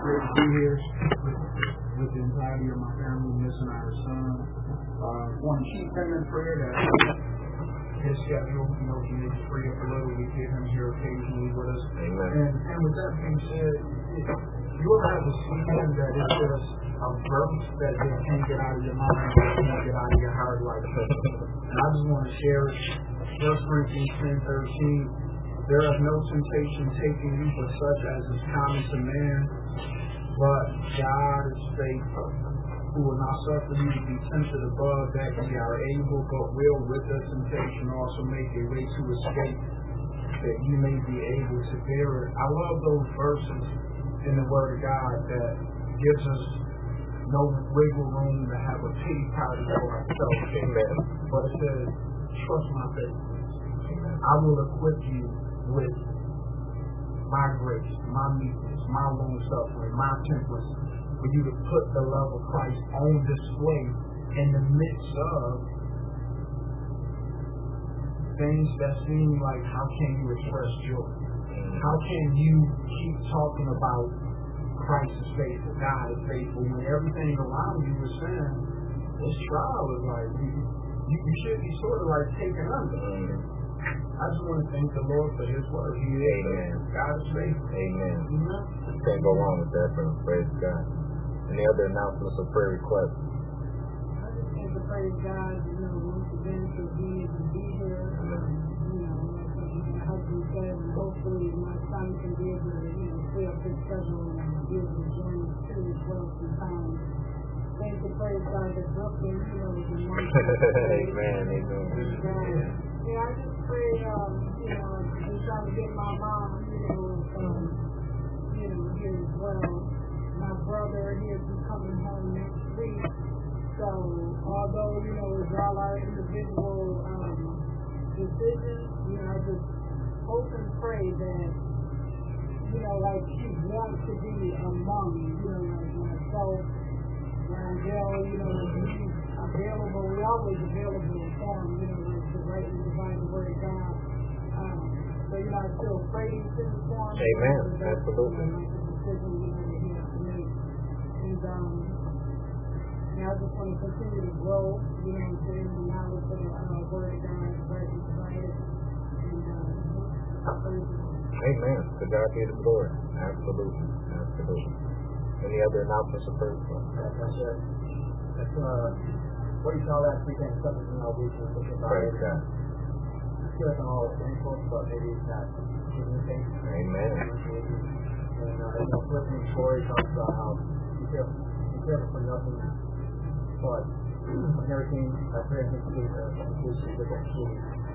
great to be here with the entirety of my family, missing our son. Want to keep him in prayer that his schedule, he may free up a little. We get him here occasionally with us. Amen. And with that being said, you'll have a season that is just a verse that just can't get out of your mind, can't get out of your heart like that. And I just want to share it. 1 Corinthians 10:13. There is no temptation taking you but such as is common to man, but God is faithful, who will not suffer you to be tempted above that ye are able, but will with the temptation also make a way to escape, that you may be able to bear it. I love those verses in the Word of God that gives us no wiggle room to have a pity party for ourselves. Amen. But it says, trust my faith. I will equip you with my grace, my meekness, my long suffering, my temperance, for you to put the love of Christ on display in the midst of things that seem like, how can you express joy? How can you keep talking about Christ is faithful, God is faithful, when everything around you is saying this trial is like, you should be sort of like taken under. I just want to thank the Lord for His word. Amen. God is faithful. Amen. Amen. Can't go wrong with that, brother. Praise God. Any other announcements or prayer requests? I just want to praise God, once again for being able to be here. Like my husband said, and hopefully my son can be able to, free up his schedule and be able to join us too as well sometimes. Thank you, praise God, that Brooklyn, is a Amen. Amen. Yeah, I just pray, I'm trying to get my mom, here as well. My brother, he'll be coming home next week. So, although, it's all our individual decisions, I just hope and pray that, like she wants to be among, like myself, Rangel, he's available, we're always available for him, to write and divide the word of God. So, I still pray to the form. Amen. Absolutely. Decision, that he has to make. And I just want to continue to grow, to in the knowledge of the word of God, write and divide it. Amen. To God be the glory. Absolutely. Absolutely. Any other announcements or prayer requests? That's what do you call that weekend? Something we should think about. Praise God. I feel like I'm all thankful, but maybe it's not giving thanks. Amen. And Philippians 4 talks about how be careful for nothing, but in everything, I pray and think with that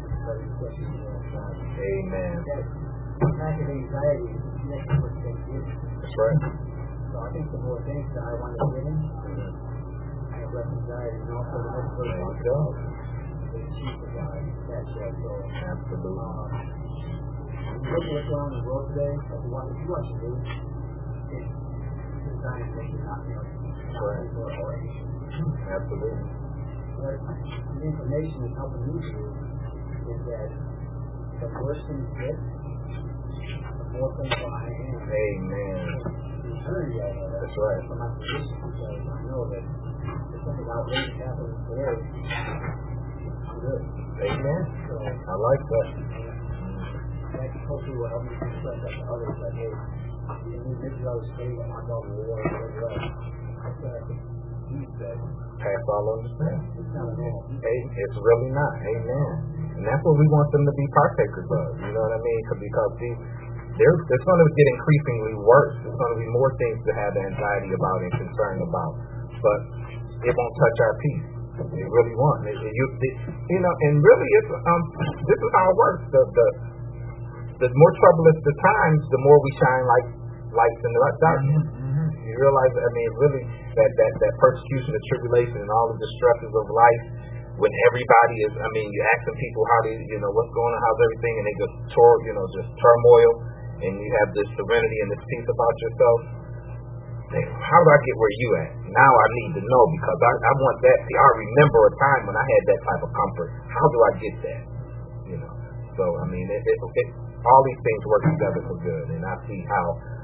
Amen. That lack of anxiety is connected with thanksgiving. That's right. So I think the more thanks that I want to give him, I have less anxiety, and also the next verse talks about the chief of God, that shall go. Absolutely. Look at what's going on in the world today. If you watch the news, it's designed to make you not people or Absolutely. What the information is helping me do is that the worse things get, the more thankful I am. Amen. That's right. For my position, because I know that if something outrageous happens today, I'm good. Amen. So I like that. that hopefully will help me to express that to others. Like, hey, this is our state, I'm not about war, or whatever else. I feel like he said, Past all understanding. it's not a normal. It's really not. Amen. And that's what we want them to be partakers of. You know what I mean? Because it's going to get increasingly worse. There's going to be more things to have anxiety about and concern about. But it won't touch our peace. It really won't. And really, it's this is how it works. The more troublous the times, the more we shine like lights in the darkness. You realize, really, that persecution, the tribulation, and all the stresses of life, when everybody is, you're asking people how they, what's going on, how's everything, and they just turmoil, and you have this serenity and this peace about yourself. How do I get where you at? Now I need to know, because I want that. See, I remember a time when I had that type of comfort. How do I get that? So, all these things work together for good, and I see how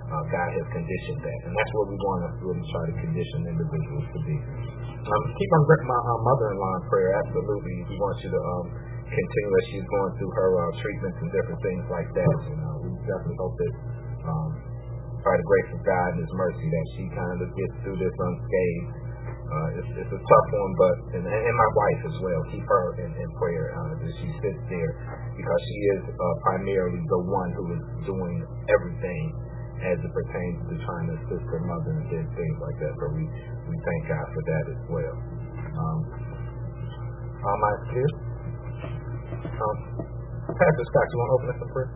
God has conditioned that. And that's what we want to really try to condition individuals to be. Keep my mother-in-law in prayer. Absolutely. We want you to continue as she's going through her treatments and different things like that. We definitely hope that by the grace of God and His mercy that she kind of gets through this unscathed. It's a tough one, but and my wife as well. Keep her in prayer as she sits there, because she is primarily the one who is doing everything as it pertains to trying to assist her mother and things like that. So we thank God for that as well. All my clear. Pastor Scott, you want to open us in prayer?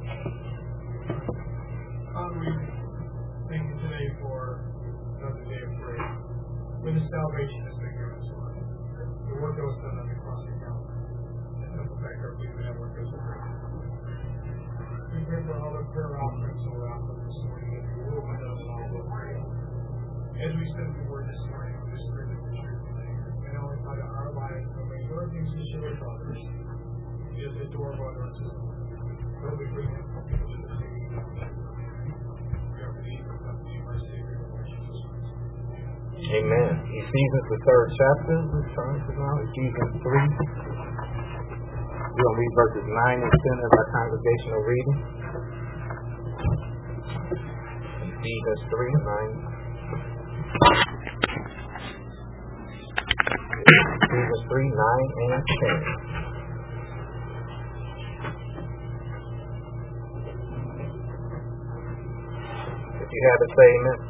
Thank you today for another day of prayer. For the salvation that's been given to us. The work that was done on the cross of Calvary. And the fact that we that work as a prayer. We pray for all the prayer offerings that were offered this morning, that you will be done in all the prayer. As we study the word this morning, we just pray that the truth today, and only by our lives, but may your things to share with others. Is a door of others. Lord, we bring it to the Savior. We are believers of the our Savior, Lord Jesus Christ. Amen. Ephesians, the 3rd chapter. Let's turn to now. Ephesians 3. We're going to read verses 9 and 10 as our congregational reading. Ephesians 3, 9. Ephesians 3, 9 and 10. If you have a statement,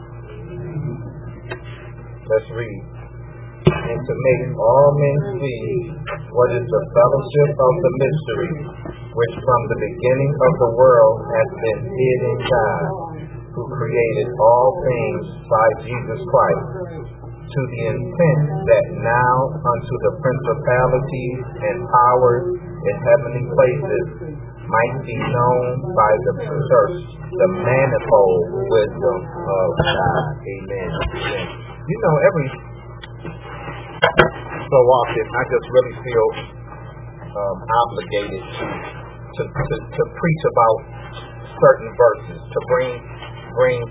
let's read. And to make all men see what is the fellowship of the mystery, which from the beginning of the world has been hid in God, who created all things by Jesus Christ, to the intent that now unto the principalities and powers in heavenly places might be known by the church the manifold wisdom of God. Amen. You know, every so often I just really feel obligated to preach about certain verses, to bring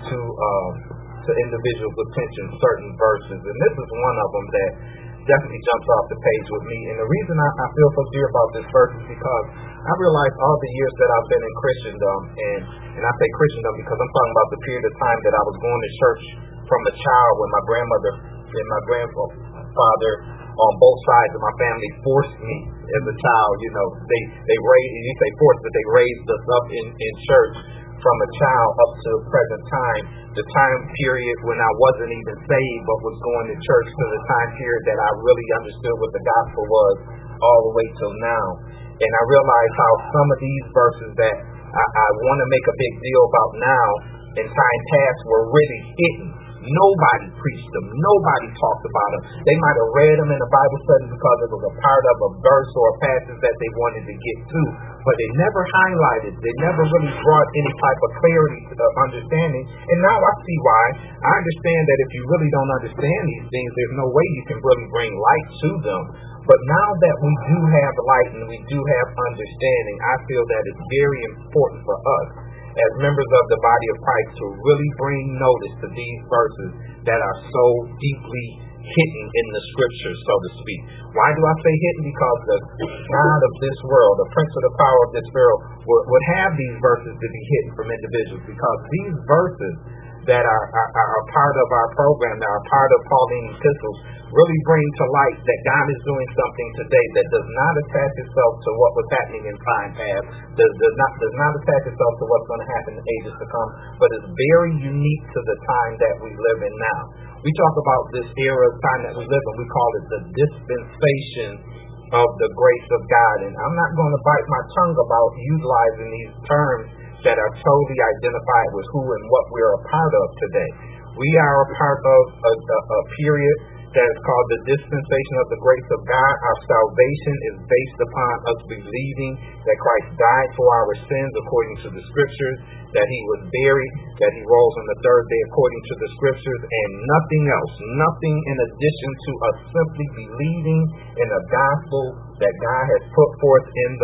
to individuals' attention certain verses, and this is one of them that definitely jumps off the page with me. And the reason I feel so dear about this verse is because I realized all the years that I've been in Christendom, and I say Christendom because I'm talking about the period of time that I was going to church from a child, when my grandmother and my grandfather on both sides of my family forced me as a child. You know, they raised, you say forced, but they raised us up in church from a child up to the present time, the time period when I wasn't even saved but was going to church, to the time period that I really understood what the gospel was, all the way till now. And I realized how some of these verses that I want to make a big deal about now in time past were really hidden. Nobody preached them. Nobody talked about them. They might have read them in a Bible study because it was a part of a verse or a passage that they wanted to get to, but they never highlighted. They never really brought any type of clarity to the understanding. And now I see why. I understand that if you really don't understand these things, there's no way you can really bring light to them. But now that we do have light and we do have understanding, I feel that it's very important for us as members of the body of Christ to really bring notice to these verses that are so deeply hidden in the scriptures, so to speak. Why do I say hidden? Because the God of this world, the prince of the power of this world, would have these verses to be hidden from individuals, because these verses that are part of our program, that are part of Pauline epistles, really bring to light that God is doing something today that does not attach itself to what was happening in time past, does not attach itself to what's going to happen in ages to come, but is very unique to the time that we live in now. We talk about this era of time that we live in, we call it the dispensation of the grace of God. And I'm not going to bite my tongue about utilizing these terms that are totally identified with who and what we're a part of today. We are a part of a period that is called the dispensation of the grace of God. Our salvation is based upon us believing that Christ died for our sins according to the scriptures, that he was buried, that he rose on the third day according to the scriptures, and nothing else, nothing in addition to us simply believing in the gospel that God has put forth in the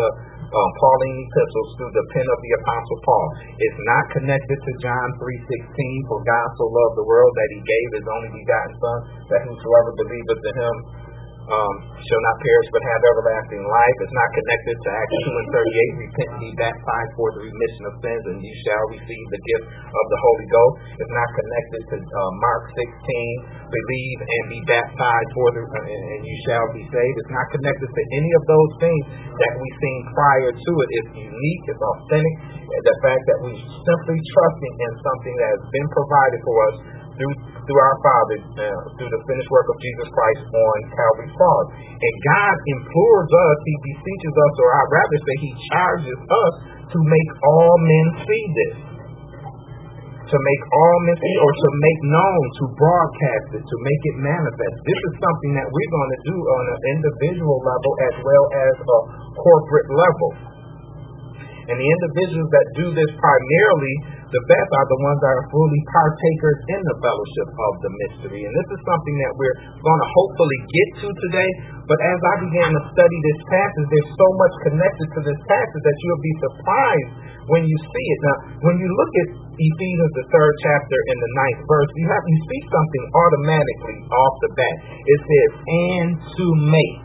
Pauline epistles through the pen of the Apostle Paul. It's not connected to John 3:16, for God so loved the world that he gave his only begotten Son, that whosoever believeth in him shall not perish but have everlasting life. It's not connected to Acts 2:38, repent and be baptized for the remission of sins, and you shall receive the gift of the Holy Ghost. It's not connected to Mark 16, believe and be baptized and you shall be saved. It's not connected to any of those things that we've seen prior to it. It's unique, it's authentic. The fact that we're simply trusting in something that has been provided for us through our Father, through the finished work of Jesus Christ on Calvary's cross. And God implores us, he beseeches us, or I'd rather say he charges us to make all men see this. To make all men see, or to make known, to broadcast it, to make it manifest. This is something that we're going to do on an individual level as well as a corporate level. And the individuals that do this primarily the best are the ones that are fully partakers in the fellowship of the mystery. And this is something that we're going to hopefully get to today. But as I began to study this passage, there's so much connected to this passage that you'll be surprised when you see it. Now, when you look at Ephesians, the 3rd chapter and the 9th verse, you see something automatically off the bat. It says, and to make.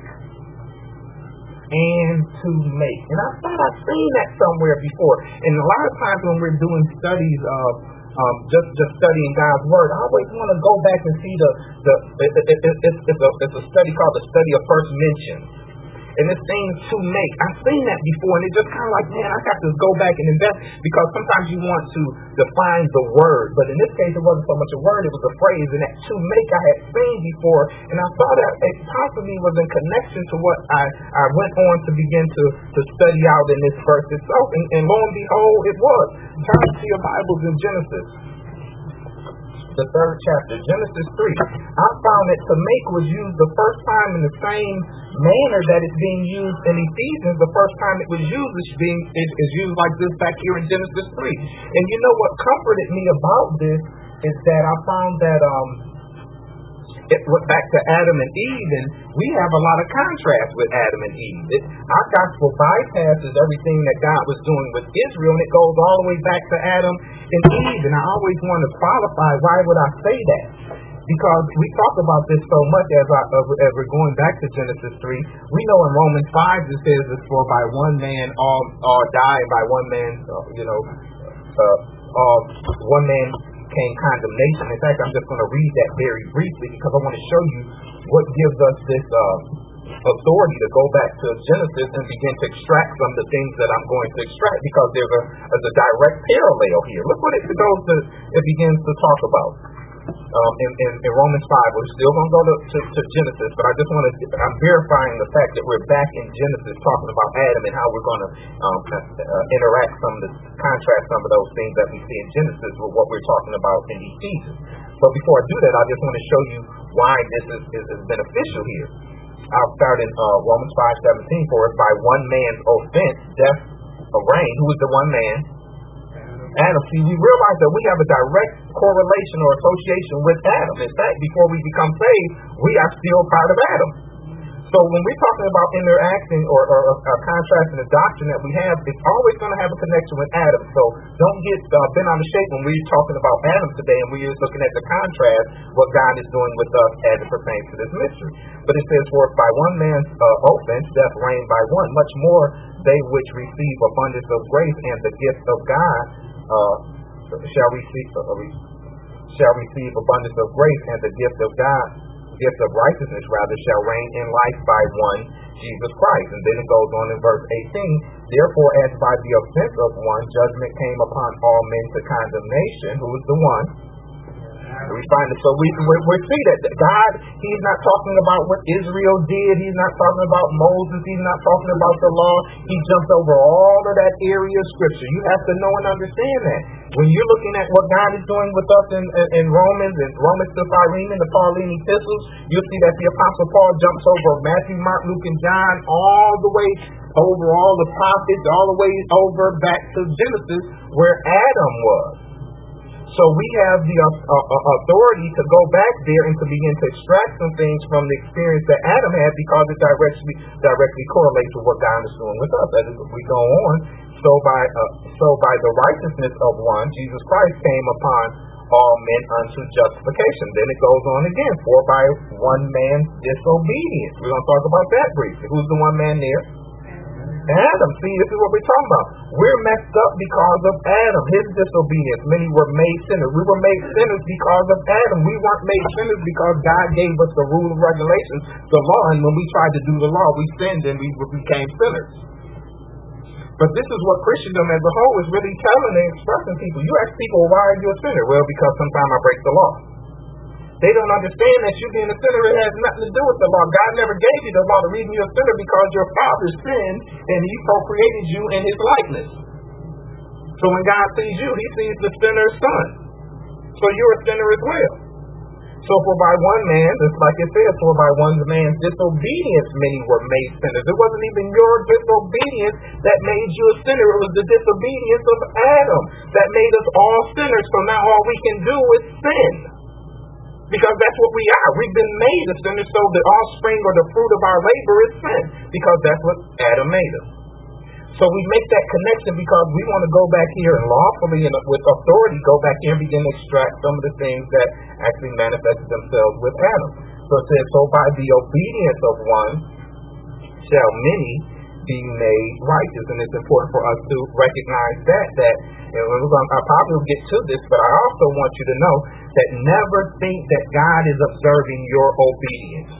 And to make. And I thought I'd seen that somewhere before. And a lot of times when we're doing studies of just studying God's Word, I always want to go back and see it's a study called the study of first mention. And this thing to make, I've seen that before, and it's just kind of like, man, I got to go back and invest, because sometimes you want to define the word, but in this case it wasn't so much a word, it was a phrase, and that to make I had seen before, and I thought that it possibly was in connection to what I went on to begin to study out in this verse itself, and lo and behold, it was. Turn to your Bibles in Genesis, the 3rd chapter, Genesis 3. I found that to make was used the first time in the same manner that it's being used in Ephesians. The first time it was used is used like this back here in Genesis 3. And you know what comforted me about this is that I found that it went back to Adam and Eve, and we have a lot of contrast with Adam and Eve. Our gospel bypasses everything that God was doing with Israel, and it goes all the way back to Adam and Eve. And I always want to qualify, why would I say that? Because we talk about this so much as we're going back to Genesis 3. We know in Romans 5 it says it's for by one man all die, and by one man, one man came condemnation. In fact, I'm just going to read that very briefly because I want to show you what gives us this authority to go back to Genesis and begin to extract some of the things that I'm going to extract, because there's a direct parallel here. Look what it begins to talk about. In Romans 5, we're still going to go to Genesis, but I just want to, I'm verifying the fact that we're back in Genesis talking about Adam and how we're going to interact contrast some of those things that we see in Genesis with what we're talking about in Ephesians. But before I do that, I just want to show you why this is beneficial here. I'll start in Romans 5:17, for if by one man's offense death reigned. Who is the one man? Adam. See, we realize that we have a direct correlation or association with Adam. In fact, before we become saved, we are still part of Adam. So when we're talking about interacting or contrasting the doctrine that we have, it's always going to have a connection with Adam. So don't get bent out of shape when we're talking about Adam today and we're just looking at the contrast, what God is doing with us as it pertains to this mystery. But it says, for if by one man's offense death reigned by one, much more they which receive abundance of grace and the gift of God shall receive abundance of grace, and the gift of God, gift of righteousness rather, shall reign in life by one, Jesus Christ. And then it goes on in verse 18, therefore as by the offense of one judgment came upon all men to condemnation. Who is the one? We find it. So we see that God, he's not talking about what Israel did. He's not talking about Moses. He's not talking about the law. He jumped over all of that area of scripture. You have to know and understand that. When you're looking at what God is doing with us in Romans to Philemon, the Pauline epistles, you'll see that the Apostle Paul jumps over Matthew, Mark, Luke, and John all the way over all the prophets, all the way over back to Genesis where Adam was. So we have the authority to go back there and to begin to extract some things from the experience that Adam had, because it directly correlates with what God is doing with us as we go on. So by the righteousness of one, Jesus Christ came upon all men unto justification. Then it goes on again, for by one man's disobedience. We're going to talk about that briefly. Who's the one man there? Adam. See, this is what we're talking about. We're messed up because of Adam, his disobedience. Many were made sinners. We were made sinners because of Adam. We weren't made sinners because God gave us the rule and regulations, the law, and when we tried to do the law, we sinned and we became sinners. But this is what Christendom as a whole is really telling and expressing people. You ask people, why are you a sinner? Well, because sometimes I break the law. They don't understand that you being a sinner, it has nothing to do with the law. God never gave you the law. The reason you're a sinner because your father sinned and he procreated you in his likeness. So when God sees you, he sees the sinner's son. So you're a sinner as well. So for by one man, just like it says, for by one man's disobedience many were made sinners. It wasn't even your disobedience that made you a sinner. It was the disobedience of Adam that made us all sinners. So now all we can do is sin. Because that's what we are. We've been made a sinner, so the offspring or the fruit of our labor is sin. Because that's what Adam made us. So we make that connection because we want to go back here and lawfully and with authority go back here and begin to extract some of the things that actually manifested themselves with Adam. So it says, so by the obedience of one shall many be made righteous. And it's important for us to recognize that and I probably will get to this, but I also want you to know that never think that God is observing your obedience.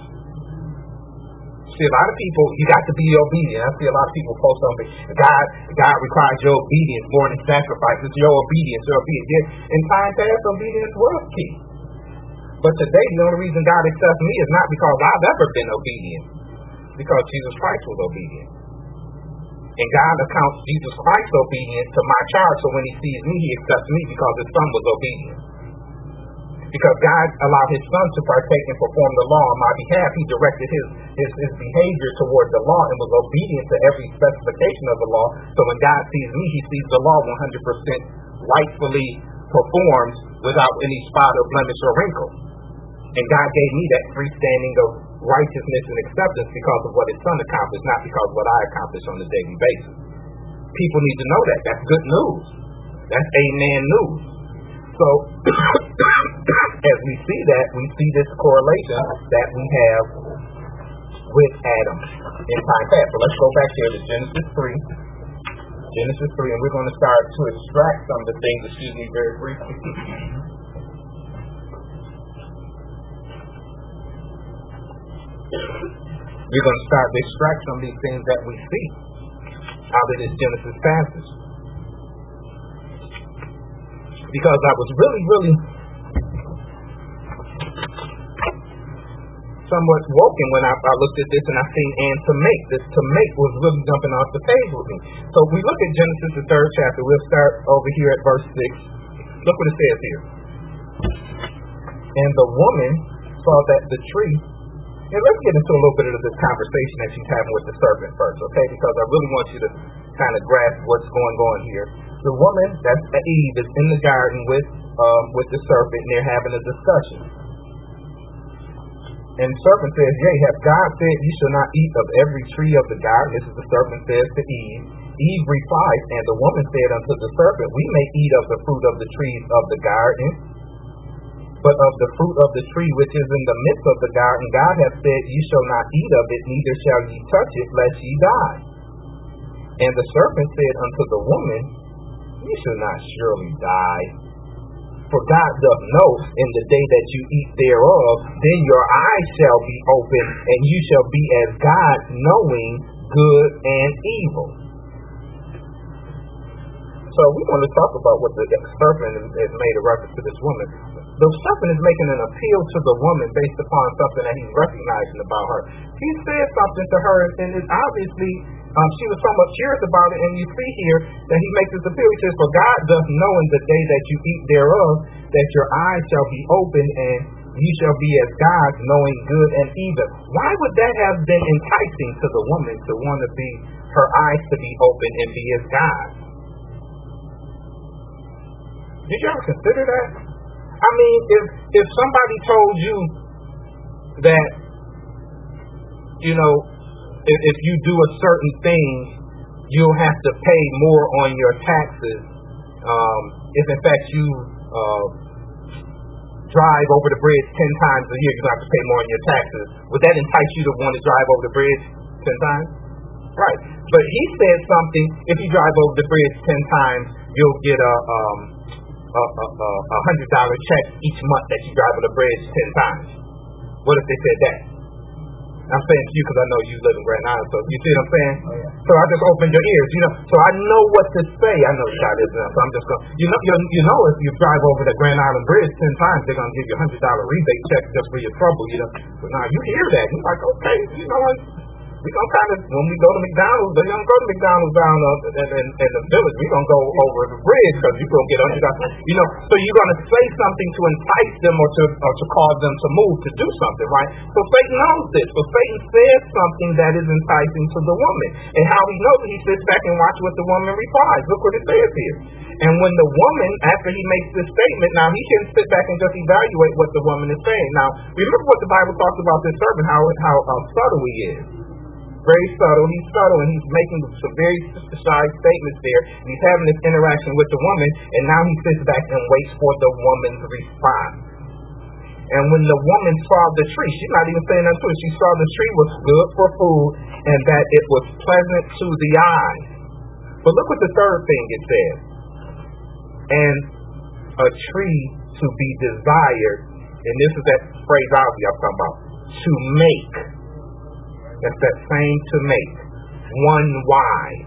See, a lot of people, you got to be obedient. I see a lot of people post on me, God requires your obedience more than sacrifice. It's your obedience. In time past, obedience was key. But today, the only reason God accepts me is not because I've ever been obedient, because Jesus Christ was obedient. And God accounts Jesus Christ's obedience to my charge, so when he sees me, he accepts me because his son was obedient. Because God allowed his son to partake and perform the law on my behalf, he directed his behavior toward the law and was obedient to every specification of the law. So when God sees me, he sees the law 100% rightfully performed without any spot or blemish or wrinkle. And God gave me that free standing of righteousness and acceptance because of what his son accomplished, not because of what I accomplish on a daily basis. People need to know that. That's good news. That's amen news. So, as we see that, we see this correlation that we have with Adam in time past. So let's go back here to Genesis 3. Genesis 3, and we're going to start to extract some of the things, very briefly. We're going to start to extract some of these things that we see out of this Genesis passage. Because I was really somewhat woken when I looked at this and I seen and to make. This to make was really jumping off the page with me. So if we look at Genesis, the 3rd chapter, we'll start over here at verse 6. Look what it says here. And the woman saw that the tree. And let's get into a little bit of this conversation that she's having with the serpent first, okay? Because I really want you to kind of grasp what's going on here. The woman, that's Eve, is in the garden with the serpent, and they're having a discussion. And the serpent says, yea, hath God said, ye shall not eat of every tree of the garden? This is the serpent says to Eve. Eve replies, and the woman said unto the serpent, we may eat of the fruit of the trees of the garden, but of the fruit of the tree which is in the midst of the garden, God hath said, ye shall not eat of it, neither shall ye touch it, lest ye die. And the serpent said unto the woman, ye shall not surely die. For God doth know in the day that you eat thereof, then your eyes shall be open, and you shall be as God, knowing good and evil. So we want to talk about what the serpent has made a reference to this woman. The serpent is making an appeal to the woman based upon something that he's recognizing about her. He said something to her, and it's obviously she was somewhat curious about it, and you see here that he makes this appeal. He says, for God doth know in the day that you eat thereof, that your eyes shall be open, and ye shall be as gods, knowing good and evil. Why would that have been enticing to the woman to want to be her eyes to be open and be as gods? Did you ever consider that? I mean, if somebody told you that, you know, if you do a certain thing, you'll have to pay more on your taxes. If in fact you drive over the bridge 10 times a year, you're going to have to pay more on your taxes. Would that entice you to want to drive over the bridge 10 times? Right. But he said something, if you drive over the bridge 10 times, you'll get a $100 check each month that you drive over the bridge 10 times. What if they said that? I'm saying to you because I know you live in Grand Island, so you see what I'm saying? Oh, yeah. So I just opened your ears, you know. So I know what to say. I know God isn't, so I'm just going. You know, if you drive over the Grand Island Bridge 10 times, they're going to give you a $100 rebate check just for your trouble, you know. But now you hear that, you're like, okay, you know what? We gonna kind of, when we go to McDonald's, they're gonna go to McDonald's down in the village. We gonna go over the bridge because you gonna get $100. You know, so you're gonna say something to entice them or to cause them to move to do something, right? So Satan knows this. So Satan says something that is enticing to the woman, and how he knows it, he sits back and watches what the woman replies. Look what it says here. And when the woman, after he makes this statement, now he can sit back and just evaluate what the woman is saying. Now remember what the Bible talks about this servant, how subtle he is. Very subtle. He's subtle, and he's making some very precise statements there. And he's having this interaction with the woman, and now he sits back and waits for the woman's response. And when the woman saw the tree, she's not even saying that to her. She saw the tree was good for food, and that it was pleasant to the eyes. But look what the third thing it says. And a tree to be desired, and this is that phraseology I'm talking about, to make. That's that same to make. One wise.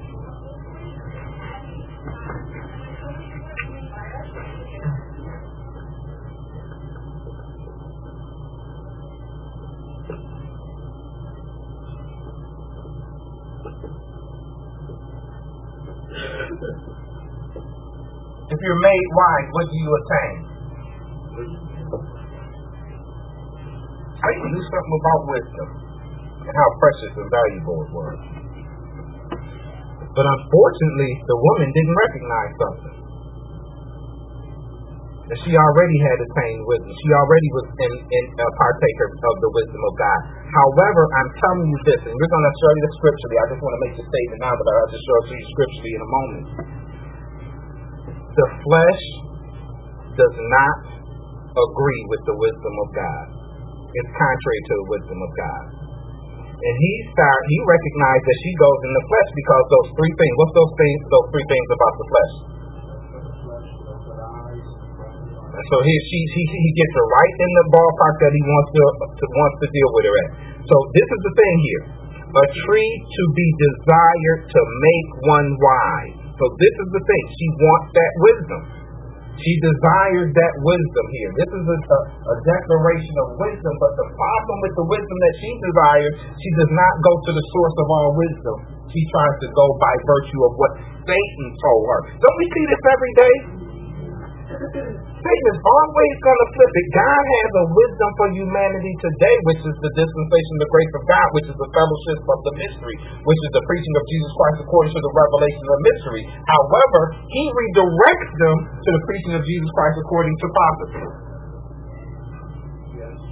If you're made wise, what do you attain? How do you do something about wisdom? And how precious and valuable it was. But unfortunately, the woman didn't recognize something. And she already had attained wisdom. She already was in a partaker of the wisdom of God. However, I'm telling you this, and we're going to show you this scripturally. I just want to make the statement now, but I'll just show it to you scripturally in a moment. The flesh does not agree with the wisdom of God. It's contrary to the wisdom of God. And he recognized that she goes in the flesh because those three things. What's those three things about the flesh? And so he gets her right in the ballpark that he wants to deal with her at. So this is the thing here. A tree to be desired to make one wise. So this is the thing. She wants that wisdom. She desires that wisdom here. This is a declaration of wisdom, but the problem with the wisdom that she desires, she does not go to the source of all wisdom. She tries to go by virtue of what Satan told her. Don't we see this every day? Satan is always going to flip it. God has a wisdom for humanity today, which is the dispensation of the grace of God, which is the fellowship of the mystery, which is the preaching of Jesus Christ according to the revelation of the mystery. However, he redirects them to the preaching of Jesus Christ according to prophecy. Yes.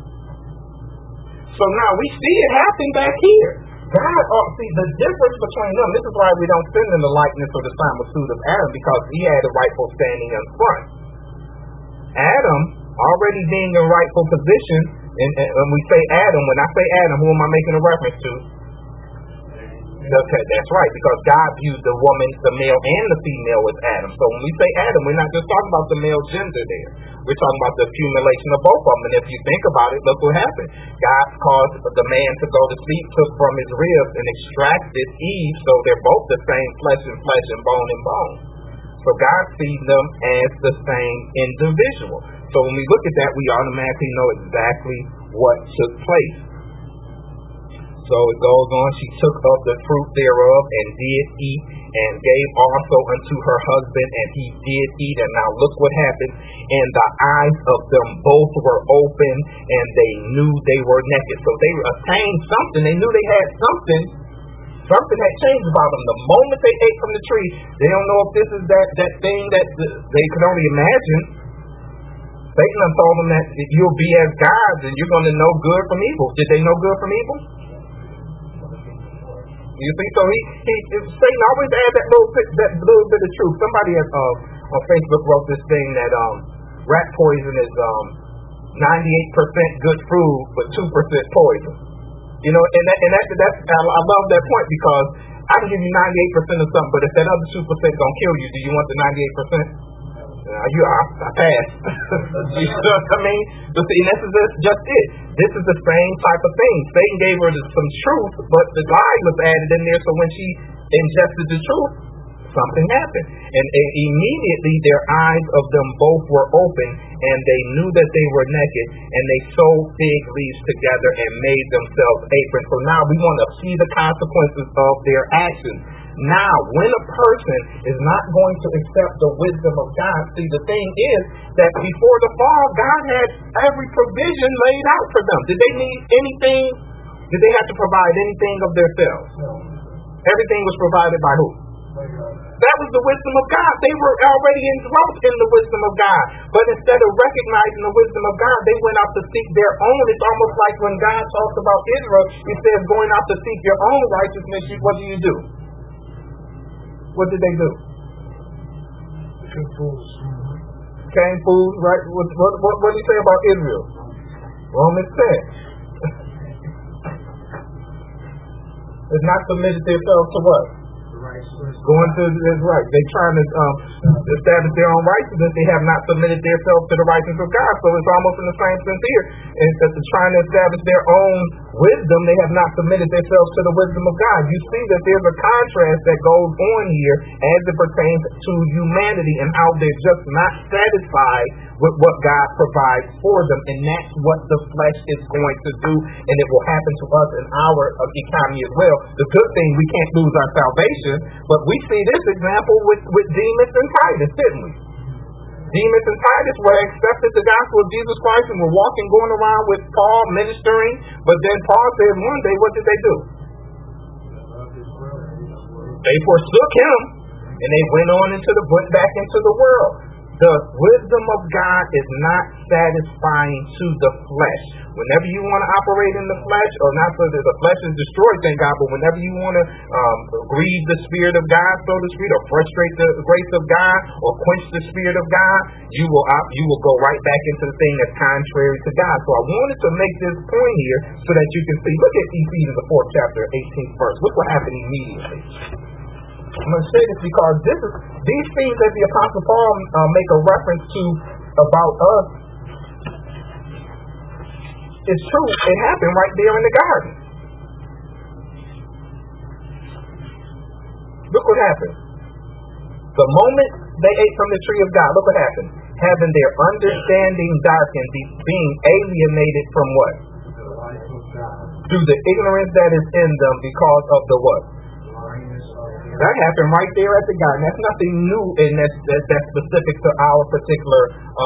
So now we see it happen back here. God, see the difference between them. This is why we don't sin in the likeness or the similitude of Adam, because he had a rightful standing in front. Adam, already being in rightful position, and when we say Adam, when I say Adam, who am I making a reference to? Okay, that's right, because God viewed the woman, the male and the female as Adam. So when we say Adam, we're not just talking about the male gender there. We're talking about the accumulation of both of them. And if you think about it, look what happened. God caused the man to go to sleep, took from his ribs, and extracted Eve, so they're both the same flesh and bone and bone. So God sees them as the same individual. So when we look at that, we automatically know exactly what took place. So it goes on, she took of the fruit thereof and did eat, and gave also unto her husband, and he did eat. And now look what happened. And the eyes of them both were open, and they knew they were naked. So they attained something. They knew they had something. Something had changed about them. The moment they ate from the tree, they don't know if this is that thing that they could only imagine. Satan done told them that you'll be as gods and you're going to know good from evil. Did they know good from evil? You see, so Satan always adds that little bit of truth. Somebody on Facebook wrote this thing that rat poison is 98% good food, but 2% poison. You know, and that's I love that point, because I can give you 98% of something, but if that other 2% gonna kill you, do you want the 98%? I pass. You know what I mean? But see, this is just it. This is the same type of thing. Satan gave her some truth, but the lie was added in there, so when she ingested the truth, something happened. And immediately their eyes of them both were open, and they knew that they were naked, and they sewed fig leaves together and made themselves aprons. So now we want to see the consequences of their actions. Now, when a person is not going to accept the wisdom of God, see, the thing is that before the fall, God had every provision laid out for them. Did they need anything? Did they have to provide anything of themselves? No. Everything was provided by who? That was the wisdom of God. They were already engrossed in the wisdom of God. But instead of recognizing the wisdom of God, they went out to seek their own. It's almost like when God talks about Israel, he says going out to seek your own righteousness, what do? What did they do? Became fools. Became fools, right? What did he say about Israel? Romans 10. It's not submitted themselves to what? Going to this right. They trying to establish their own righteousness. They have not submitted themselves to the righteousness of God. So it's almost in the same sense here. Instead of trying to establish their own wisdom, they have not submitted themselves to the wisdom of God. You see that there's a contrast that goes on here as it pertains to humanity and how they're just not satisfied with what God provides for them. And that's what the flesh is going to do. And it will happen to us in our economy as well. The good thing, we can't lose our salvation. But we see this example with Demas and Titus, didn't we? Demas and Titus were accepted the gospel of Jesus Christ and were going around with Paul ministering. But then Paul said one day, what did they do? They forsook him and they went back into the world. The wisdom of God is not satisfying to the flesh. Whenever you want to operate in the flesh, or not so that the flesh is destroyed, thank God, but whenever you want to grieve the Spirit of God, so to speak, or frustrate the grace of God, or quench the Spirit of God, you will go right back into the thing that's contrary to God. So I wanted to make this point here so that you can see. Look at Ephesians, the 4th chapter, 18th verse. Look what happened immediately. I'm going to say this because these things that the Apostle Paul make a reference to about us, it's true. It happened right there in the garden. Look what happened. The moment they ate from the tree of God, look what happened. Having their understanding darkened, being alienated from what? Through the ignorance that is in them because of the what? That happened right there at the garden. That's nothing new, and that's specific to our particular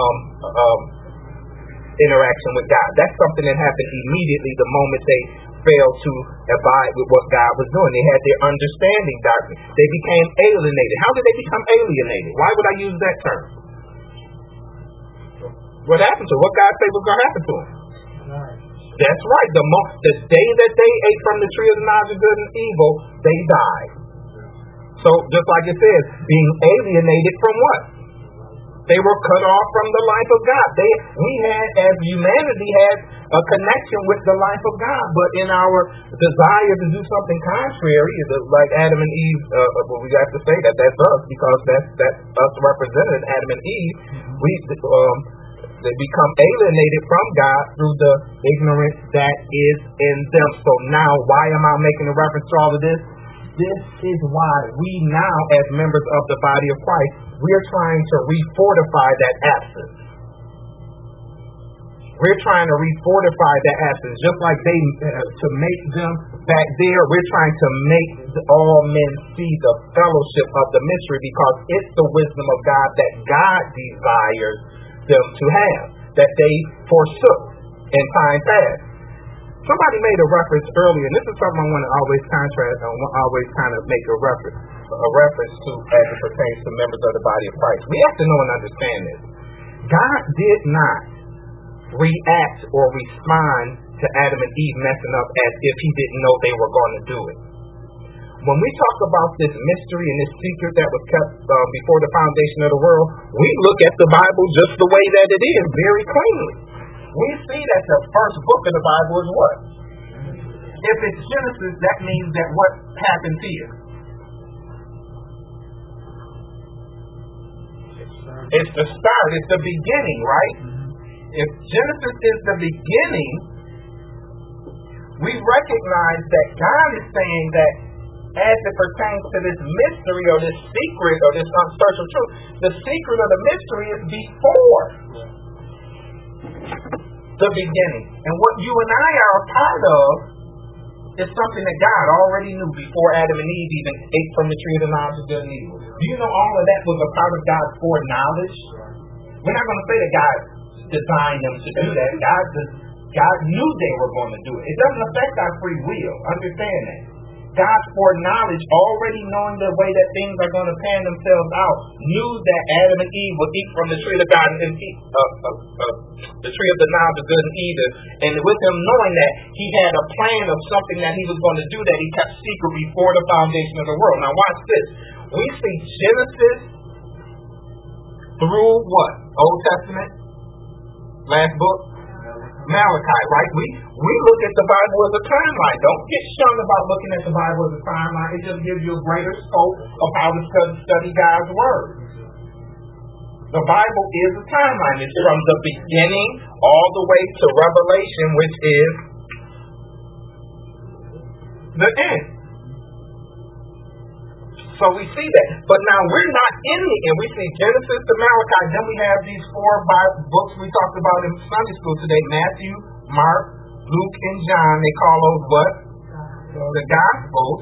interaction with God. That's something that happened immediately the moment they failed to abide with what God was doing. They had their understanding darkened. They became alienated. How did they become alienated? Why would I use that term? What happened to them? What God said was going to happen to them? That's right. The day that they ate from the tree of the knowledge of good and evil, they died. So, just like it says, being alienated from what? They were cut off from the life of God. As humanity, had a connection with the life of God, but in our desire to do something contrary, like Adam and Eve, we have to say that's us, because that's us represented, Adam and Eve. They become alienated from God through the ignorance that is in them. So now, why am I making a reference to all of this? This is why we now, as members of the body of Christ, we're trying to refortify that absence. We're trying to refortify that absence. Just like they, to make them back there, we're trying to make all men see the fellowship of the mystery, because it's the wisdom of God that God desires them to have, that they forsook in time past. Somebody made a reference earlier, and this is something I want to always contrast, always kind of make a reference to as it pertains to members of the body of Christ. We have to know and understand this. God did not react or respond to Adam and Eve messing up as if he didn't know they were going to do it. When we talk about this mystery and this secret that was kept before the foundation of the world, we look at the Bible just the way that it is, very cleanly. We see that the first book of the Bible is what? If it's Genesis, that means that what happens here? It's the start, it's the beginning, right? If Genesis is the beginning, we recognize that God is saying that as it pertains to this mystery or this secret or this unsearchable truth, the secret of the mystery is before the beginning. And what you and I are a part of is something that God already knew before Adam and Eve even ate from the tree of the knowledge of good and evil. Do you know all of that was a part of God's foreknowledge? We're not going to say that God designed them to do that. God knew they were going to do it. It doesn't affect our free will. Understand that. God's foreknowledge, already knowing the way that things are going to pan themselves out, knew that Adam and Eve would eat from the tree of God and eat the tree of the knowledge of good and evil. And with him knowing that, he had a plan of something that he was going to do that he kept secret before the foundation of the world. Now watch this. We see Genesis through what? Old Testament? Last book? Malachi, right? We look at the Bible as a timeline. Don't get shunned about looking at the Bible as a timeline. It just gives you a greater scope of how to study God's Word. The Bible is a timeline. It's from the beginning all the way to Revelation, which is the end. So we see that. But now we're not in the end. We see Genesis to Malachi. Then we have these 4 Bible books we talked about in Sunday school today. Matthew, Mark, Luke, and John. They call those what? The Gospels.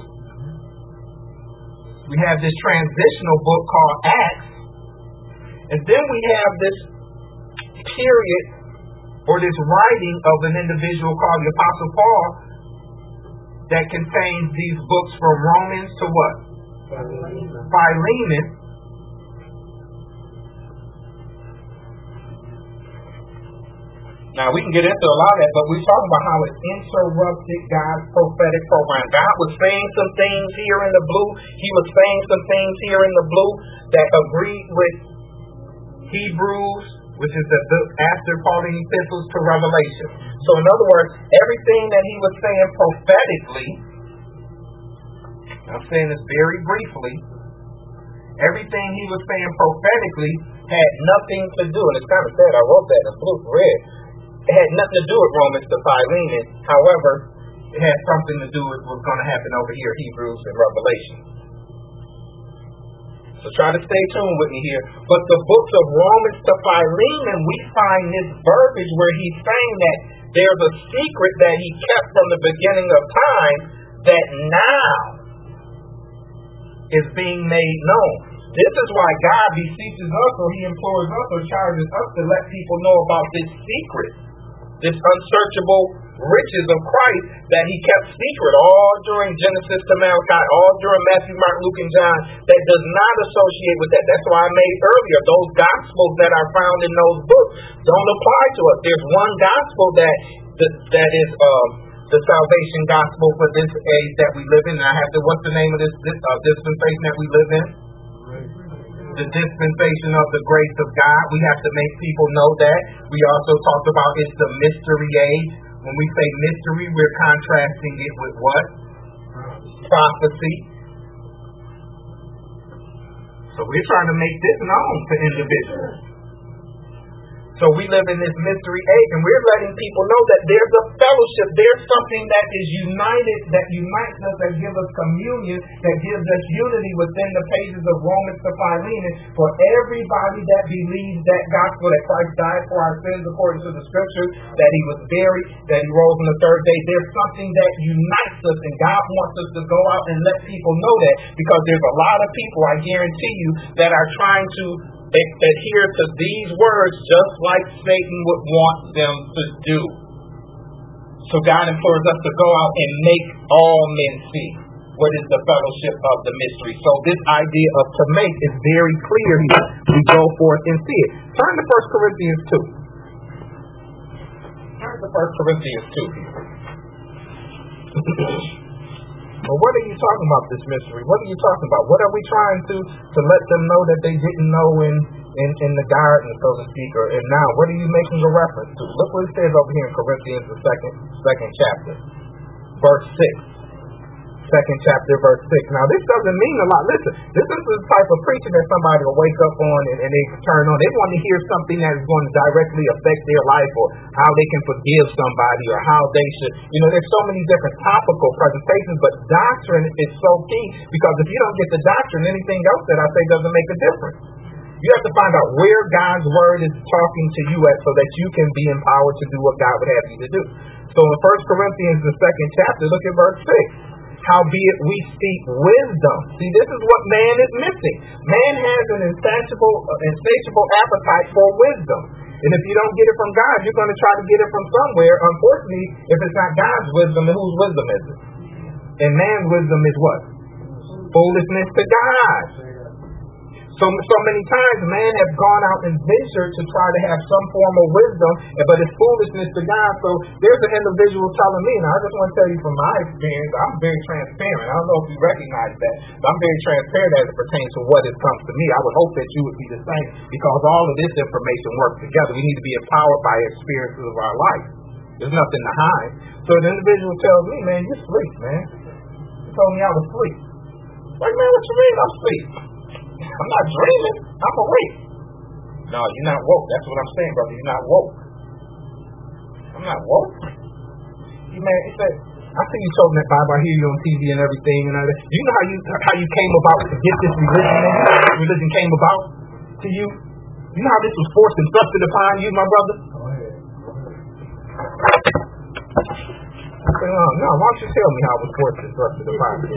We have this transitional book called Acts. And then we have this period or this writing of an individual called the Apostle Paul that contains these books from Romans to what? Philemon. Now we can get into a lot of that, but we're talking about how it interrupted God's prophetic program. God was saying some things here in the blue. He was saying some things here in the blue that agreed with Hebrews, which is the book after Pauline epistles to Revelation. So in other words, everything that he was saying prophetically, I'm saying this very briefly, everything he was saying prophetically had nothing to do, and it's kind of sad, I wrote that in blue red, it had nothing to do with Romans to Philemon. However, it had something to do with what's going to happen over here, Hebrews and Revelation. So try to stay tuned with me here. But the books of Romans to Philemon, we find this verbiage where he's saying that there's a secret that he kept from the beginning of time that now is being made known. This is why God beseeches us, or he implores us or charges us to let people know about this secret, this unsearchable riches of Christ that he kept secret all during Genesis to Malachi, all during Matthew, Mark, Luke, and John, that does not associate with that. That's why I made earlier, those gospels that are found in those books don't apply to us. There's one gospel that is the salvation gospel for this age that we live in. And I have to, what's the name of this dispensation that we live in? The dispensation of the grace of God. We have to make people know that. We also talked about it's the mystery age. When we say mystery, we're contrasting it with what? Prophecy. So we're trying to make this known to individuals. So we live in this mystery age, and we're letting people know that there's a fellowship, there's something that is united, that unites us, that gives us communion, that gives us unity within the pages of Romans to Philemon for everybody that believes that gospel, that Christ died for our sins according to the scriptures, that he was buried, that he rose on the third day. There's something that unites us, and God wants us to go out and let people know that, because there's a lot of people, I guarantee you, that are trying to adhere to these words just like Satan would want them to do. So God implores us to go out and make all men see what is the fellowship of the mystery. So this idea of to make is very clear here. We go forth and see it. Turn to 1 Corinthians 2. Turn to 1 Corinthians 2. Well, what are you talking about, this mystery? What are you talking about? What are we trying to let them know that they didn't know in the garden, so to speak, or and now? What are you making a reference to? Look what it says over here in Corinthians, the second chapter, verse 6. Second chapter, verse 6. Now, this doesn't mean a lot. Listen, this is the type of preaching that somebody will wake up on and they turn on. They want to hear something that is going to directly affect their life, or how they can forgive somebody, or how they should. There's so many different topical presentations, but doctrine is so key, because if you don't get the doctrine, anything else that I say doesn't make a difference. You have to find out where God's word is talking to you at, so that you can be empowered to do what God would have you to do. So in 1 Corinthians, the second chapter, look at verse 6. Howbeit we speak wisdom. See, this is what man is missing. Man has an insatiable appetite for wisdom. And if you don't get it from God, you're going to try to get it from somewhere. Unfortunately, if it's not God's wisdom, then whose wisdom is it? And man's wisdom is what? Foolishness to God. So many times man has gone out and ventured to try to have some form of wisdom, but it's foolishness to God. So there's an individual telling me, now I just want to tell you from my experience, I'm very transparent. I don't know if you recognize that, but I'm very transparent as it pertains to what it comes to me. I would hope that you would be the same, because all of this information works together. We need to be empowered by experiences of our life. There's nothing to hide. So the individual tells me, man, you're asleep, man. You told me I was asleep. Like, man, what you mean I'm asleep? I'm not dreaming. I'm awake. No, you're not woke. That's what I'm saying, brother. You're not woke. I'm not woke. You man, it said, I see you talking that Bible. I hear you on TV and everything and all that. You know how you came about to get this religion? This religion came about to you. You know how this was forced and thrusted upon you, my brother? I said, no, why don't you tell me how it was forced and thrusted upon you?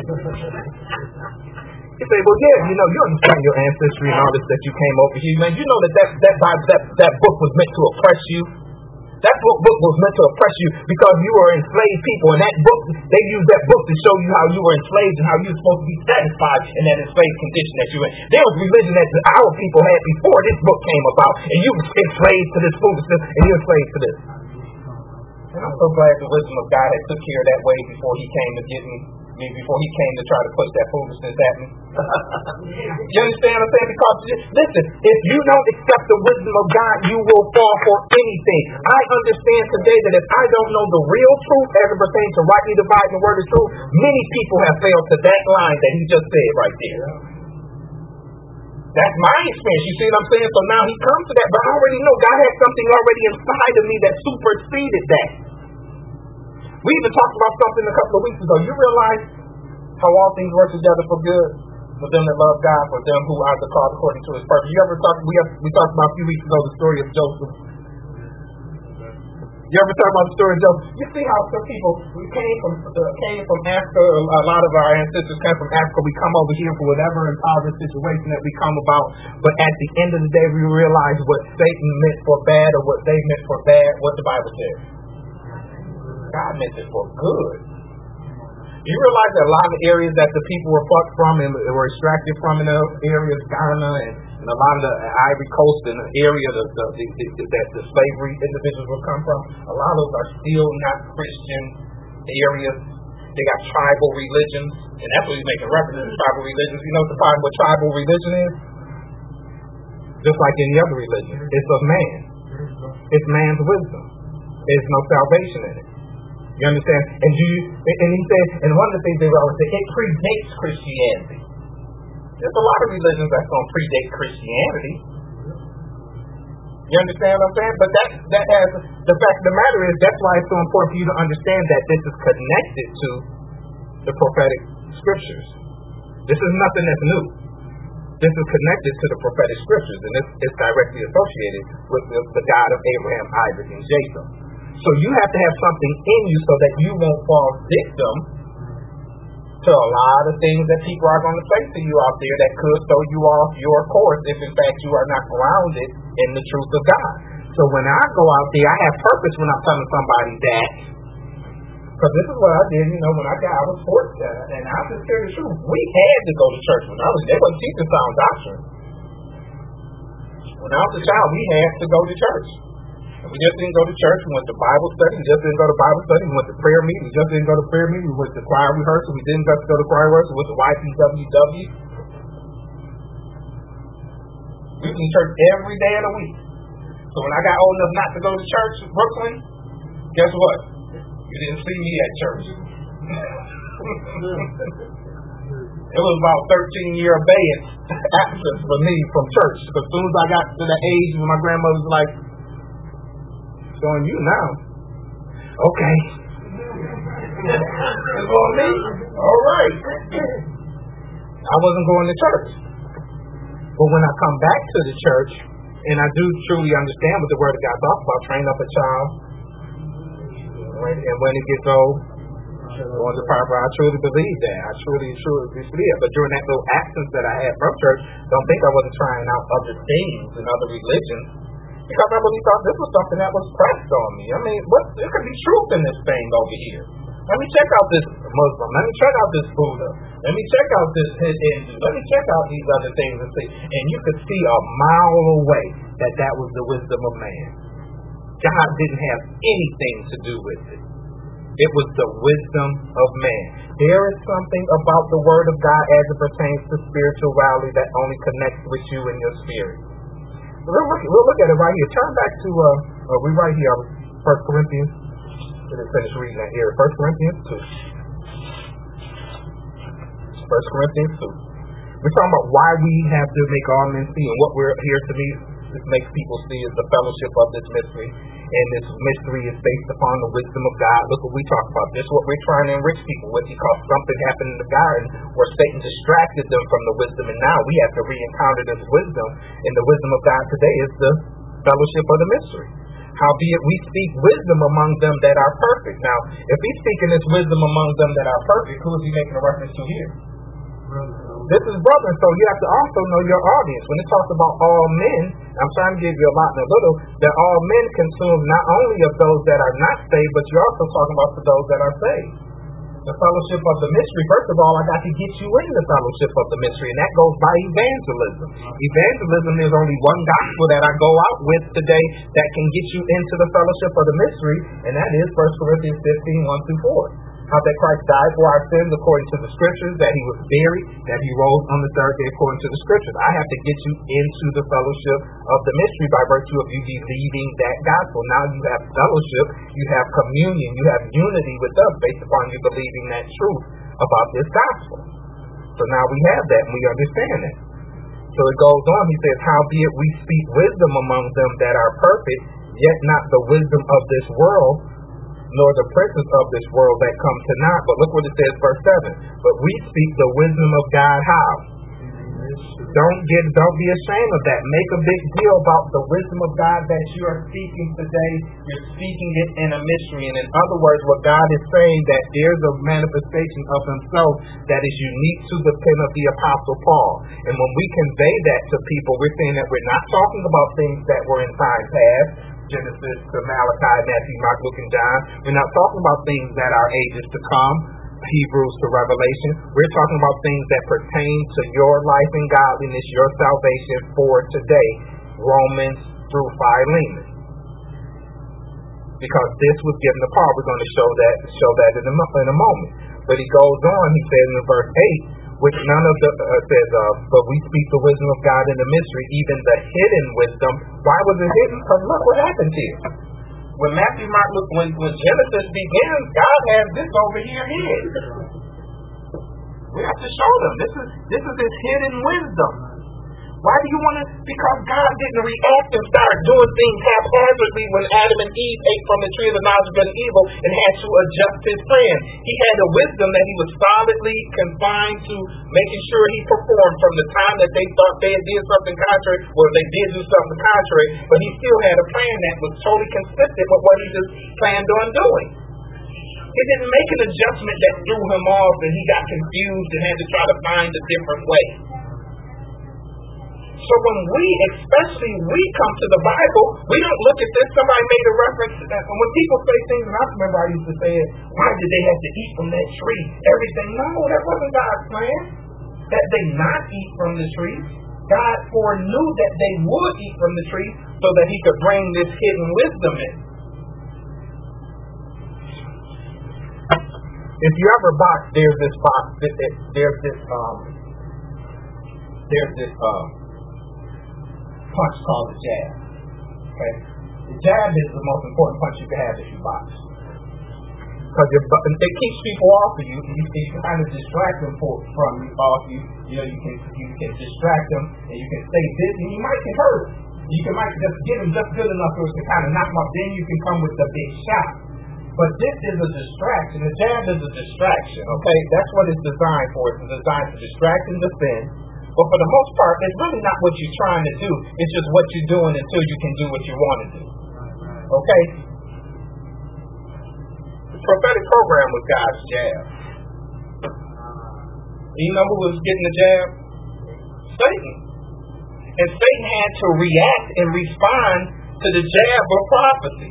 He said, well, yeah, you understand your ancestry and all this that you came over here. Man, you know that book was meant to oppress you. That book was meant to oppress you because you were enslaved people. And that book, they used that book to show you how you were enslaved and how you were supposed to be satisfied in that enslaved condition that you were in. There was religion that our people had before this book came about. And you were enslaved to this foolishness and you're enslaved to this. And I'm so glad the wisdom of God had took care of that way before he came to get me. Before he came to try to push that foolishness at me. You understand what I'm saying? Because, listen, if you don't accept the wisdom of God, you will fall for anything. I understand today that if I don't know the real truth as it pertains to rightly dividing the word of truth, many people have failed to that line that he just said right there. That's my experience. You see what I'm saying? So now he comes to that, but I already know God has something already inside of me that superseded that. We even talked about something a couple of weeks ago. You realize how all things work together for good for them that love God, for them who are the called according to his purpose. You ever talked? We talked about a few weeks ago the story of Joseph. You ever talk about the story of Joseph? You see how some people came from Africa. A lot of our ancestors came from Africa. We come over here for whatever impoverished situation that we come about. But at the end of the day, we realize what Satan meant for bad or what they meant for bad. What the Bible says. God meant it for good. You realize that a lot of areas that the people were plucked from and were extracted from in the areas, Ghana and a lot of the Ivory Coast and the area that the slavery individuals will come from, a lot of those are still not Christian areas. They got tribal religions, and that's what he's making reference to, tribal religions. You know what the problem with tribal religion is? Just like any other religion, it's of man. It's man's wisdom. There's no salvation in it. You understand? And he said, and one of the things they always say, it predates Christianity. There's a lot of religions that's going to predate Christianity. You understand what I'm saying? But that has the fact of the matter is that's why it's so important for you to understand that this is connected to the prophetic scriptures. This is nothing that's new. This is connected to the prophetic scriptures, and it's directly associated with the God of Abraham, Isaac, and Jacob. So you have to have something in you so that you won't fall victim to a lot of things that people are going to say to you out there that could throw you off your course if in fact you are not grounded in the truth of God. So when I go out there, I have purpose when I'm telling somebody that. Because this is what I did, when I was forced, and I just tell the truth. We had to go to church when they wouldn't teach us sound doctrine. When I was a child, we had to go to church. And we just didn't go to church. We went to Bible study. We just didn't go to Bible study. We went to prayer meeting. We just didn't go to prayer meeting. We went to choir rehearsal. We didn't have to go to choir rehearsal. We went to YPWW. We was in church every day of the week. So when I got old enough not to go to church in Brooklyn, guess what? You didn't see me at church. It was about 13-year absence for me from church. Because as soon as I got to the age when my grandmother was like, it's on you now. Okay. It's on me? All right. I wasn't going to church. But when I come back to the church, and I do truly understand what the Word of God talks about, train up a child, and when it gets old, going to power. I truly believe that. I truly believe it. But during that little absence that I had from church, don't think I wasn't trying out other things and other religions, because I really thought this was something that was pressed on me. I mean, there could be truth in this thing over here. Let me check out this Muslim. Let me check out this Buddha. Let me check out this Hindu. Let me check out these other things and see. And you could see a mile away that was the wisdom of man. God didn't have anything to do with it. It was the wisdom of man. There is something about the Word of God as it pertains to spirituality that only connects with you and your spirit. We'll look at it right here. Turn back to, we right here, 1 Corinthians. Let's finish reading that here. 1 Corinthians 2. 1 Corinthians 2. We're talking about why we have to make all men see, and what we're here to make people see is the fellowship of this mystery. And this mystery is based upon the wisdom of God. Look what we talk about. This is what we're trying to enrich people with, because something happened in the garden where Satan distracted them from the wisdom, and now we have to re-encounter this wisdom. And the wisdom of God today is the fellowship of the mystery. Howbeit we speak wisdom among them that are perfect. Now, if he's speaking this wisdom among them that are perfect, who is he making a reference to here? This is brothers, so you have to also know your audience. When it talks about all men, I'm trying to give you a lot and a little, that all men consume not only of those that are not saved, but you're also talking about for those that are saved. The fellowship of the mystery, first of all, I got to get you in the fellowship of the mystery, and that goes by evangelism. Evangelism is only one gospel that I go out with today that can get you into the fellowship of the mystery, and that is 1 Corinthians 15, 1-4. How that Christ died for our sins according to the scriptures, that he was buried, that he rose on the third day according to the scriptures. I have to get you into the fellowship of the mystery by virtue of you believing that gospel. Now you have fellowship, you have communion, you have unity with us based upon you believing that truth about this gospel. So now we have that and we understand that. So it goes on, he says, howbeit we speak wisdom among them that are perfect, yet not the wisdom of this world, nor the princes of this world that come to naught. But look what it says, verse 7. But we speak the wisdom of God how? Don't be ashamed of that. Make a big deal about the wisdom of God that you are speaking today. You're speaking it in a mystery. And in other words, what God is saying, that there's a manifestation of himself that is unique to the pen of the Apostle Paul. And when we convey that to people, we're saying that we're not talking about things that were in time past, Genesis to Malachi, Matthew, Mark, Luke, and John. We're not talking about things that are ages to come, Hebrews to Revelation. We're talking about things that pertain to your life and godliness, your salvation for today, Romans through Philemon. Because this was given to Paul. We're going to show that in a moment. But he goes on, he says in verse 8, which none of the says, but we speak the wisdom of God in the mystery, even the hidden wisdom. Why was it hidden? Because look what happened here. When Matthew, Mark, Luke, when Genesis begins, God has this over here hid. We have to show them. This is his hidden wisdom. Why do you want to? Because God didn't react and start doing things haphazardly when Adam and Eve ate from the tree of the knowledge of good and evil and had to adjust his plan. He had a wisdom that he was solidly confined to making sure he performed from the time that they thought they did something contrary, or they did do something contrary, but he still had a plan that was totally consistent with what he just planned on doing. He didn't make an adjustment that threw him off and he got confused and had to try to find a different way. So when especially we come to the Bible, we don't look at this. Somebody made a reference, and when people say things, and I remember I used to say it, why did they have to eat from that tree? Everything. No, that wasn't God's plan. That they not eat from the tree. God foreknew that they would eat from the tree so that he could bring this hidden wisdom in. If you ever box, there's this punch called the jab. Okay, the jab is the most important punch you can have if you box, because it keeps people off of you. You can kind of distract them from you. You know, you can distract them, and you can stay busy. And you might get hurt. You might just get them just good enough to kind of knock them off. Then you can come with the big shot. But this is a distraction. The jab is a distraction. Okay, that's what it's designed for. It's designed to distract and defend. But for the most part, it's really not what you're trying to do. It's just what you're doing until you can do what you want to do. Okay? The prophetic program was God's jab. You know who was getting the jab? Satan. And Satan had to react and respond to the jab of prophecy.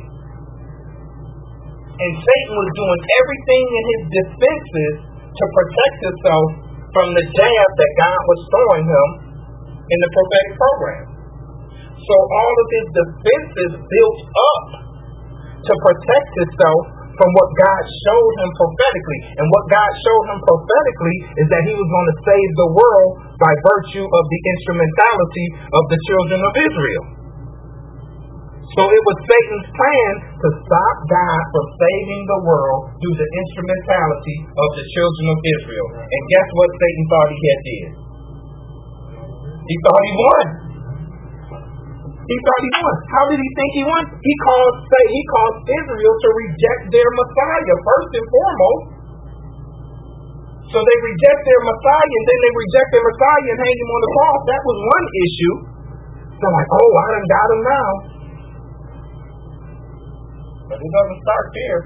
And Satan was doing everything in his defenses to protect himself from the jab that God was throwing him in the prophetic program. So all of his defenses built up to protect himself from what God showed him prophetically. And what God showed him prophetically is that he was going to save the world by virtue of the instrumentality of the children of Israel. So it was Satan's plan to stop God from saving the world through the instrumentality of the children of Israel. And guess what Satan thought he had did? He thought he won. He thought he won. How did he think he won? He caused Israel to reject their Messiah first and foremost. So they reject their Messiah, and then they reject their Messiah and hang him on the cross. That was one issue. So like, oh, I done got him now. But it doesn't start there.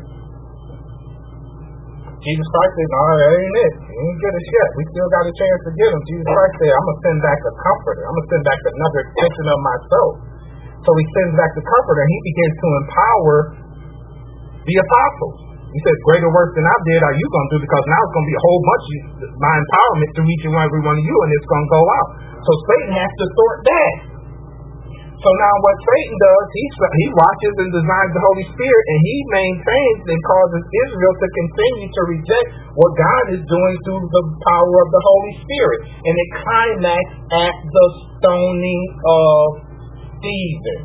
Jesus Christ said, no, that ain't it. You ain't get us yet. We still got a chance to get him. Jesus Christ said, I'm going to send back a comforter. I'm going to send back another extension of myself. So he sends back the comforter, and he begins to empower the apostles. He said, greater works than I did are you going to do, because now it's going to be a whole bunch of my empowerment through each and every one of you, and it's going to go out. So Satan has to sort that. So now what Satan does, he watches and designs the Holy Spirit, and he maintains and causes Israel to continue to reject what God is doing through the power of the Holy Spirit. And it climaxed at the stoning of Stephen.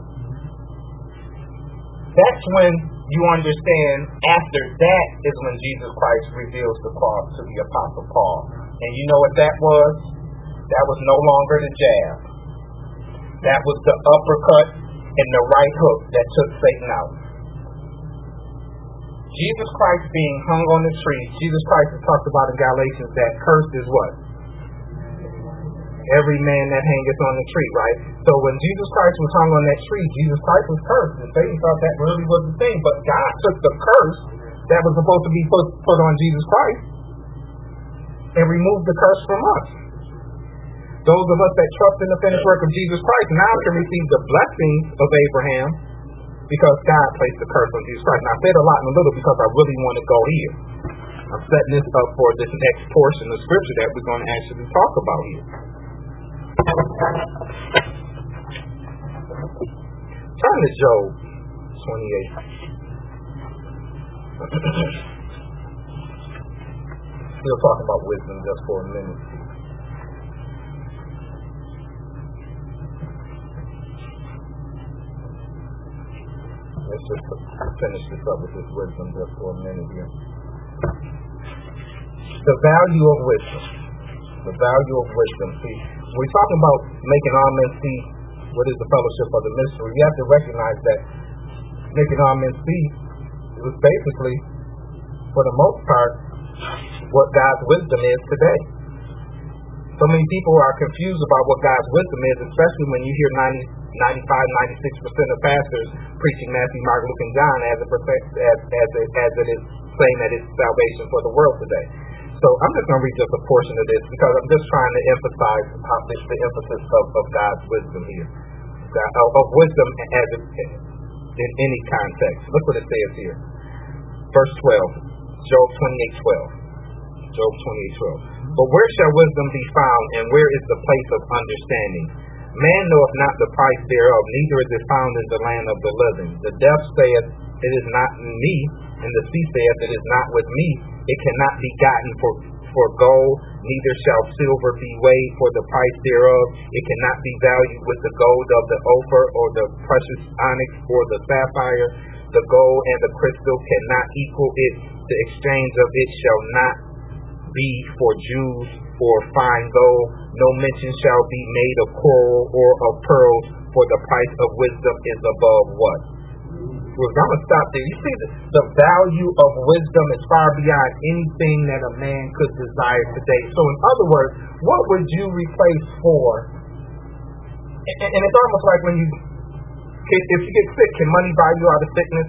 That's when you understand, after that is when Jesus Christ reveals the cross to the Apostle Paul. And you know what that was? That was no longer the jab. That was the uppercut and the right hook that took Satan out. Jesus Christ being hung on the tree, Jesus Christ is talked about in Galatians that cursed is what? Every man that hangeth on the tree, right? So when Jesus Christ was hung on that tree, Jesus Christ was cursed. And Satan thought that really was the thing. But God took the curse that was supposed to be put on Jesus Christ and removed the curse from us. Those of us that trust in the finished work of Jesus Christ now can receive the blessings of Abraham because God placed the curse on Jesus Christ. And I said a lot in a little because I really want to go here. I'm setting this up for this next portion of scripture that we're going to actually talk about here. Turn to Job 28. Still talking about wisdom just for a minute. Let's just finish this up with this wisdom just for a minute here. The value of wisdom. The value of wisdom. See, when we're talking about making all men see what is the fellowship of the mystery, you have to recognize that making all men see, it was basically, for the most part, what God's wisdom is today. So many people are confused about what God's wisdom is, especially when you hear 95, 96% of pastors preaching Matthew, Mark, Luke, and John as it is saying that it's salvation for the world today. So I'm just going to read just a portion of this because I'm just trying to emphasize how the emphasis of God's wisdom here. Of wisdom as in any context. Look what it says here. Verse 12. Job 28:12. Job 28:12. But where shall wisdom be found, and where is the place of understanding? Man knoweth not the price thereof, neither is it found in the land of the living. The deaf saith, it is not in me, and the sea saith, it is not with me. It cannot be gotten for gold, neither shall silver be weighed for the price thereof. It cannot be valued with the gold of the Ophir, or the precious onyx, or the sapphire. The gold and the crystal cannot equal it. The exchange of it shall not be for jewels or fine gold. No mention shall be made of coral or of pearls, for the price of wisdom is above what? We're going to stop there. You see, the value of wisdom is far beyond anything that a man could desire today. So in other words, what would you replace for? And it's almost like when if you get sick, can money buy you out of sickness?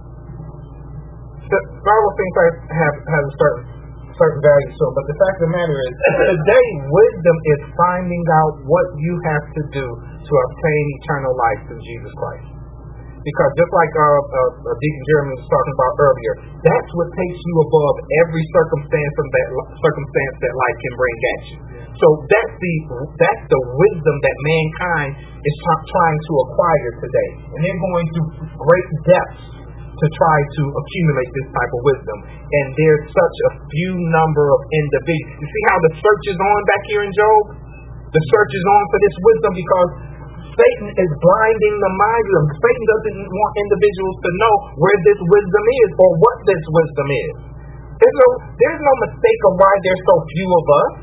The Bible things have a certain value. So, but the fact of the matter is, today wisdom is finding out what you have to do to obtain eternal life through Jesus Christ. Because just like Deacon Jeremy was talking about earlier, that's what takes you above every circumstance that life can bring at you. So that's the wisdom that mankind is trying to acquire today, and they're going to great depths to try to accumulate this type of wisdom. And there's such a few number of individuals. You see how the search is on back here in Job? The search is on for this wisdom because Satan is blinding the mind of them. Satan doesn't want individuals to know where this wisdom is or what this wisdom is. There's no mistake of why there's so few of us.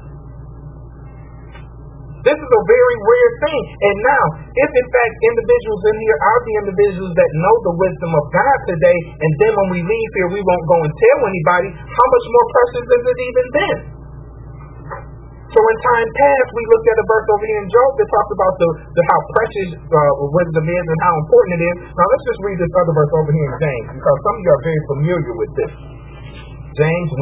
This is a very rare thing. And now, if in fact individuals in here are the individuals that know the wisdom of God today, and then when we leave here we won't go and tell anybody, how much more precious is it even then? So in time past, we looked at a verse over here in Job that talks about how precious wisdom is and how important it is. Now let's just read this other verse over here in James, because some of you are very familiar with this. James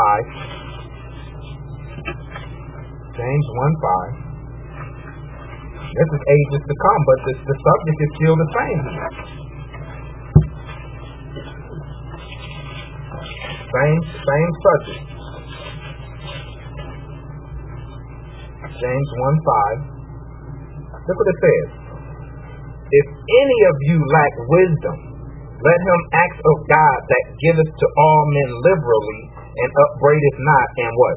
1:5. James 1:5. This is ages to come, but the subject is still the same. Same subject. James 1:5. Look what it says. If any of you lack wisdom, let him ask of God that giveth to all men liberally and upbraideth not, and what?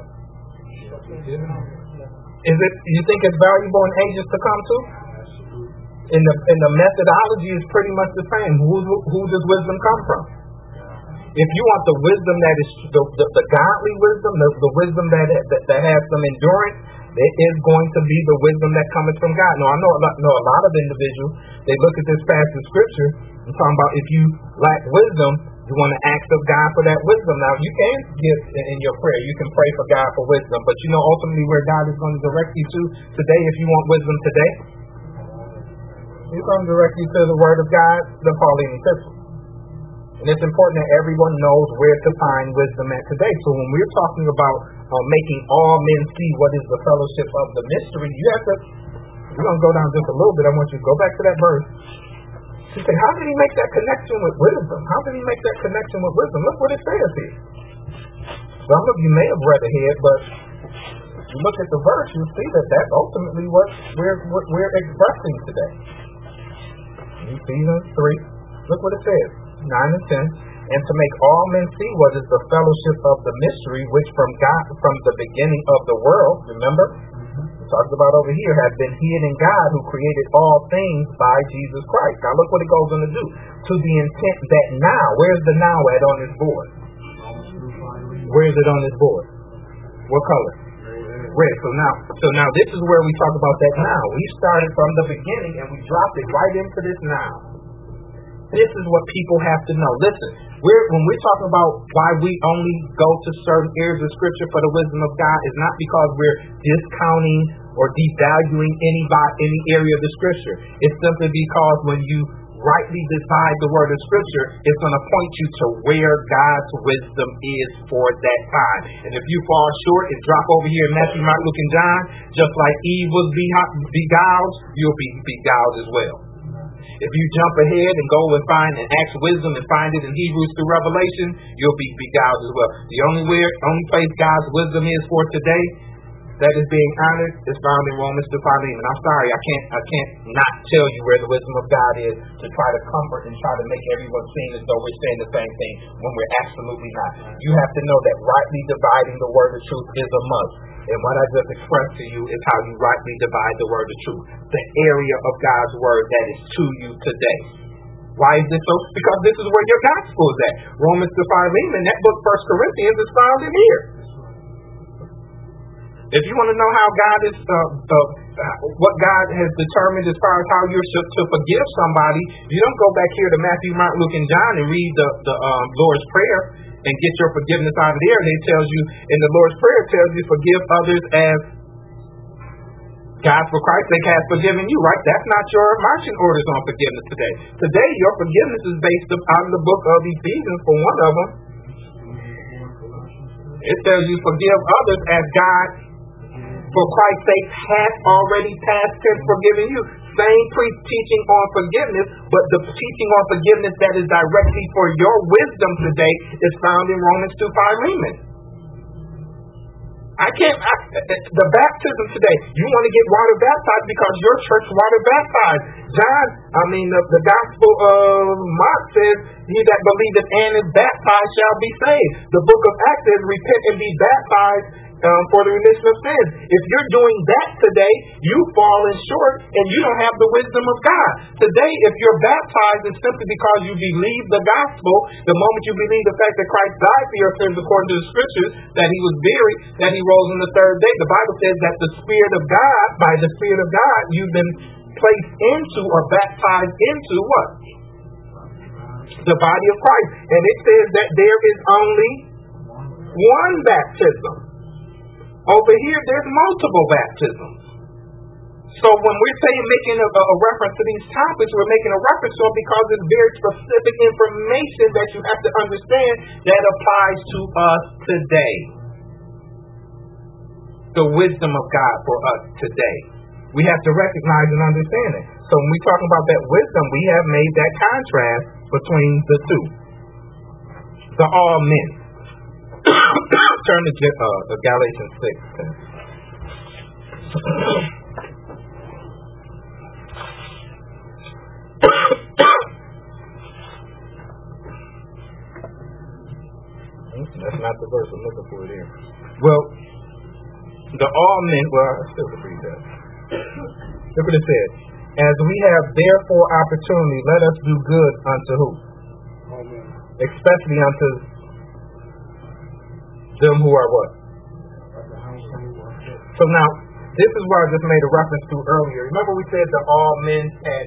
You think it's valuable in ages to come too? And the methodology is pretty much the same. Who does wisdom come from? If you want the wisdom that is the godly wisdom, the wisdom that has some endurance, it is going to be the wisdom that comes from God. Now, I know a lot of individuals, they look at this passage of scripture and talking about if you lack wisdom, you want to ask of God for that wisdom. Now, you can get in your prayer. You can pray for God for wisdom. But you know ultimately where God is going to direct you to today if you want wisdom today? He's going to direct you to the Word of God, the Pauline Epistle. And it's important that everyone knows where to find wisdom at today. So when we're talking about making all men see what is the fellowship of the mystery, you have to, we're going to go down just a little bit. I want you to go back to that verse. He said, how did he make that connection with wisdom? How did he make that connection with wisdom? Look what it says here. Some of you may have read ahead, but if you look at the verse, you'll see that that's ultimately what we're expressing today. Ephesians 3. Look what it says. 9 and 10. And to make all men see what is the fellowship of the mystery, which from God, from the beginning of the world, remember, we talked about over here, have been hid in God, who created all things by Jesus Christ. Now look what it goes on to do. To the intent that now, where's the now at on this board? Where is it on this board? What color? Red. So now this is where we talk about that now. We started from the beginning and we dropped it right into this now. This is what people have to know. Listen, when we're talking about why we only go to certain areas of Scripture for the wisdom of God, is not because we're discounting or devaluing any area of the Scripture. It's simply because when you rightly divide the word of Scripture, it's going to point you to where God's wisdom is for that time. And if you fall short and drop over here in Matthew, Mark, Luke, and John, just like Eve was beguiled, you'll be beguiled as well. If you jump ahead and go and find and ask wisdom and find it in Hebrews through Revelation, you'll be beguiled as well. The only place God's wisdom is for today that is being honored is found in Romans to Philemon. I'm sorry, I can't not tell you where the wisdom of God is to try to comfort and try to make everyone seem as though we're saying the same thing when we're absolutely not. You have to know that rightly dividing the word of truth is a must. And what I just expressed to you is how you rightly divide the word of truth, the area of God's word that is to you today. Why is this so? Because this is where your gospel is at. Romans to Philemon, that book, 1 Corinthians, is found in here. If you want to know how God is, what God has determined as far as how you're to forgive somebody, you don't go back here to Matthew, Mark, Luke, and John and read the Lord's Prayer and get your forgiveness out of there. And it tells you, in the Lord's Prayer, it tells you forgive others as God for Christ's sake has forgiven you, right? That's not your marching orders on forgiveness today. Today, your forgiveness is based upon the book of Ephesians for one of them. It tells you forgive others as God for Christ's sake has already past tense forgiven you. Same teaching on forgiveness, but the teaching on forgiveness that is directly for your wisdom today is found in Romans 2, Philemon. The baptism today, you want to get water baptized because your church water baptized. The Gospel of Mark says, he that believeth and is baptized shall be saved. The book of Acts says, repent and be baptized for the remission of sins. If you're doing that today, you've fallen short and you don't have the wisdom of God. Today, if you're baptized, it's simply because you believe the gospel. The moment you believe the fact that Christ died for your sins according to the scriptures, that he was buried, that he rose on the third day, the Bible says that the Spirit of God, by the Spirit of God, you've been placed into or baptized into what? The body of Christ. And it says that there is only one baptism. Over here, there's multiple baptisms. So when we're saying making a reference to these topics, we're making a reference to them because it's very specific information that you have to understand that applies to us today. The wisdom of God for us today. We have to recognize and understand it. So when we talk about that wisdom, we have made that contrast between the two. The all men. Turn to Galatians 6. That's not the verse I'm looking for here. Well, the all men, I still can read that. Look what it says. As we have therefore opportunity, let us do good unto who? Amen. Especially unto them who are what? So now, this is what I just made a reference to earlier. Remember we said that all men had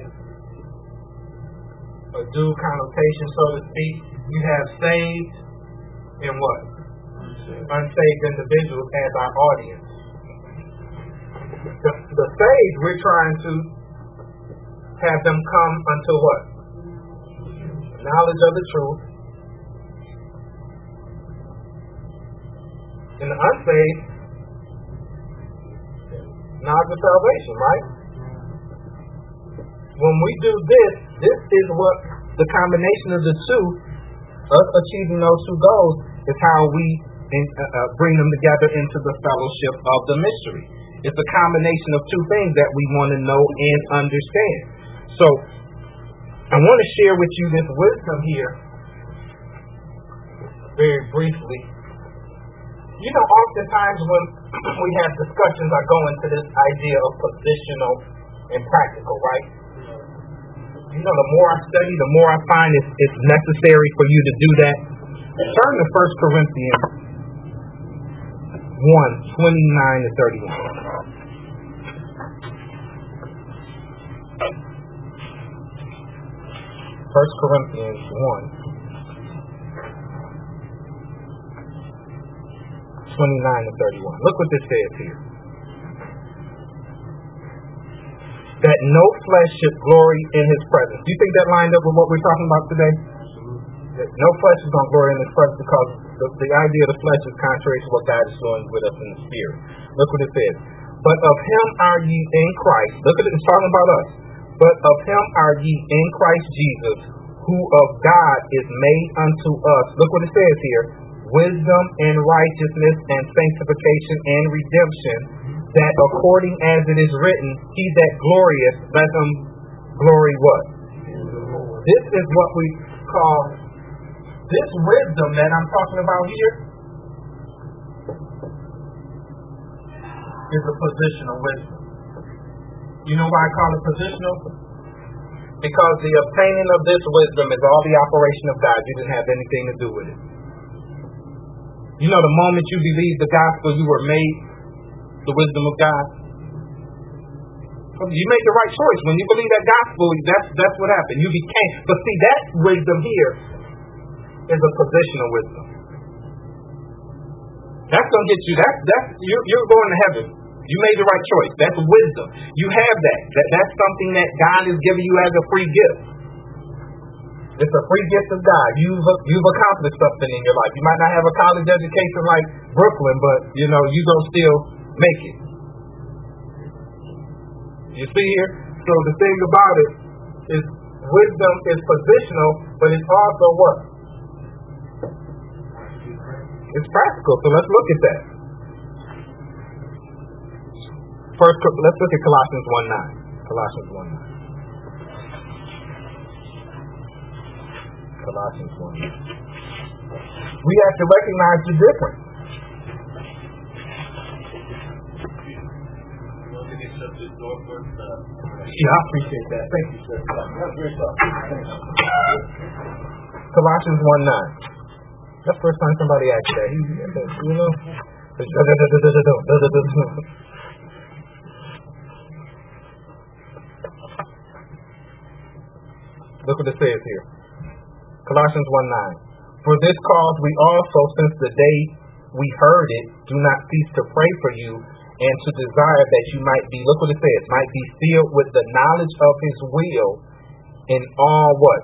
a due connotation, so to speak. You have saved and what? Unsaved individuals as our audience. The saved, we're trying to have them come unto what? Knowledge of the truth. And the unsaved, knowledge of salvation, right? When we do this is what the combination of the two, us achieving those two goals, is how we bring them together into the fellowship of the mystery. It's a combination of two things that we want to know and understand. So, I want to share with you this wisdom here very briefly. You know, oftentimes when we have discussions, I go into this idea of positional and practical, right? You know, the more I study, the more I find it's necessary for you to do that. Turn to 1 Corinthians 1:29-31. 1 Corinthians 1:29-31. Look what this says here. That that no flesh should glory in his presence. Do you think that lined up with what we're talking about today? That no flesh is going to glory in his presence, because the idea of the flesh is contrary to what God is doing with us in the spirit. Look what it says. But of him are ye in Christ. Look at it, it's talking about us. But of him are ye in Christ Jesus, who of God is made unto us. Look what it says here. Wisdom and righteousness and sanctification and redemption, that according as it is written, he that glorieth, let him glory what? This is what we call, this wisdom that I'm talking about here is a positional wisdom. You know why I call it positional? Because the obtaining of this wisdom is all the operation of God. You didn't have anything to do with it. You know, the moment you believed the gospel, you were made the wisdom of God. You made the right choice. When you believe that gospel, that's what happened. You became. But see, that wisdom here is a positional wisdom. That's going to get you. You're going to heaven. You made the right choice. That's wisdom. You have that. That's something that God is giving you as a free gift. It's a free gift of God. You've accomplished something in your life. You might not have a college education like Brooklyn, but you don't still make it. You see here? So the thing about it is wisdom is positional, but it's also what? It's practical. So let's look at that. First, let's look at Colossians 1:9. Colossians 1:9. Colossians 1:9. We have to recognize the difference. Yeah, I appreciate that. Thank you, sir. Colossians 1:9. That's the first time somebody asked that. Look what it says here. Colossians 1:9. For this cause we also, since the day we heard it, do not cease to pray for you and to desire that you might be, look what it says, might be filled with the knowledge of his will in all what?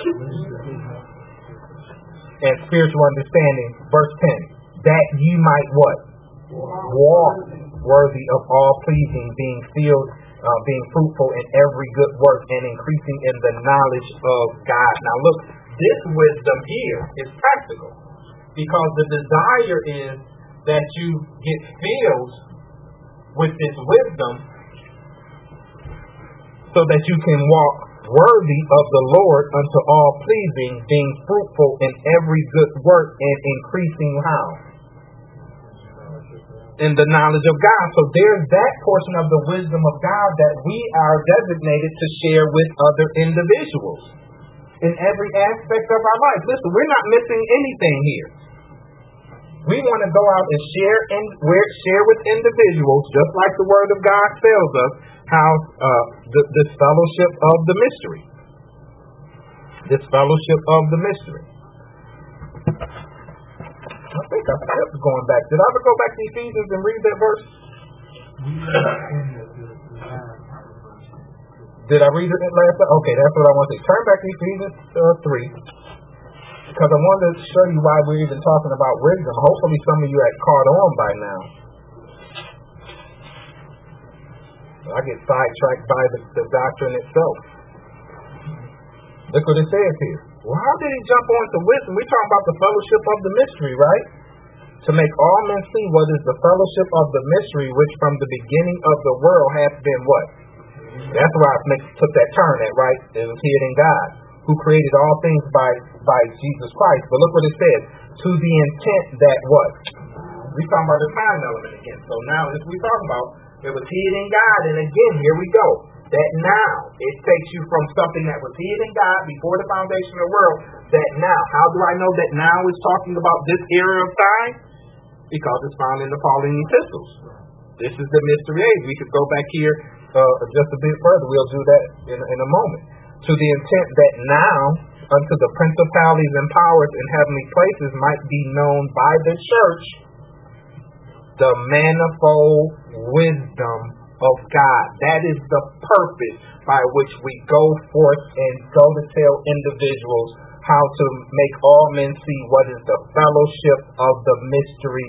And spiritual understanding. Verse 10. That ye might what? Walk worthy of all pleasing, being filled, being fruitful in every good work and increasing in the knowledge of God. Now look, this wisdom here is practical, because the desire is that you get filled with this wisdom so that you can walk worthy of the Lord unto all pleasing, being fruitful in every good work and increasing how? In the knowledge of God. So there's that portion of the wisdom of God that we are designated to share with other individuals in every aspect of our life. Listen, we're not missing anything here. We want to go out and share with individuals, just like the Word of God tells us, how this fellowship of the mystery. This fellowship of the mystery. I think I kept going back. Did I ever go back to Ephesians and read that verse? Did I read it last time? Okay, that's what I want to say. Turn back to Ephesians 3. Because I wanted to show you why we're even talking about wisdom. Hopefully some of you had caught on by now. I get sidetracked by the doctrine itself. Look what it says here. Well, how did he jump on to wisdom? We're talking about the fellowship of the mystery, right? To make all men see what is the fellowship of the mystery, which from the beginning of the world hath been what? That's why I took that turn at, right? It was hid in God, who created all things by Jesus Christ. But look what it says. To the intent that what? We're talking about the time element again. So now this we talking about, it was hid in God. And again, here we go. That now, it takes you from something that was hid in God before the foundation of the world, that now. How do I know that now is talking about this era of time? Because it's found in the Pauline epistles. This is the mystery age. We could go back here just a bit further. We'll do that in a moment. To the intent that now, unto the principalities and powers in heavenly places might be known by the church the manifold wisdom of God. That is the purpose by which we go forth and go to tell individuals how to make all men see what is the fellowship of the mystery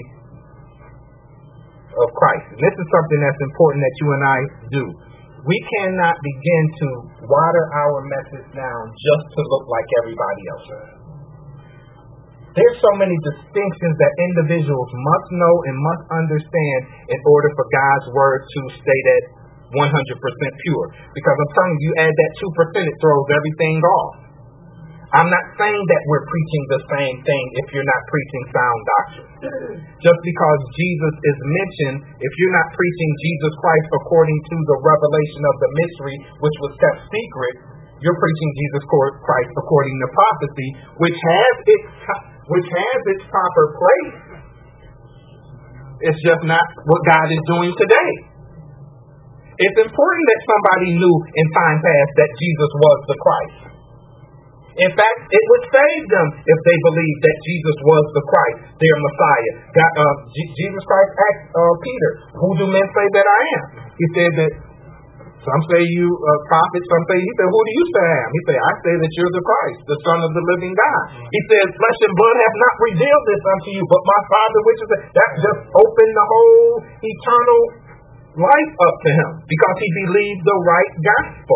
of Christ. And this is something that's important that you and I do. We cannot begin to water our message down just to look like everybody else. There's so many distinctions that individuals must know and must understand in order for God's word to stay that 100% pure. Because I'm telling you, add that 2%, it throws everything off. I'm not saying that we're preaching the same thing if you're not preaching sound doctrine. Just because Jesus is mentioned, if you're not preaching Jesus Christ according to the revelation of the mystery, which was kept secret, you're preaching Jesus Christ according to prophecy, which has its proper place. It's just not what God is doing today. It's important that somebody knew in time past that Jesus was the Christ. In fact, it would save them if they believed that Jesus was the Christ, their Messiah. Jesus Christ asked Peter, "Who do men say that I am?" He said that some say you a prophet, some say, he said, "Who do you say I am?" He said, "I say that you're the Christ, the Son of the living God." He said, "Flesh and blood have not revealed this unto you, but my Father which is..." That just opened the whole eternal life up to him because he believed the right gospel.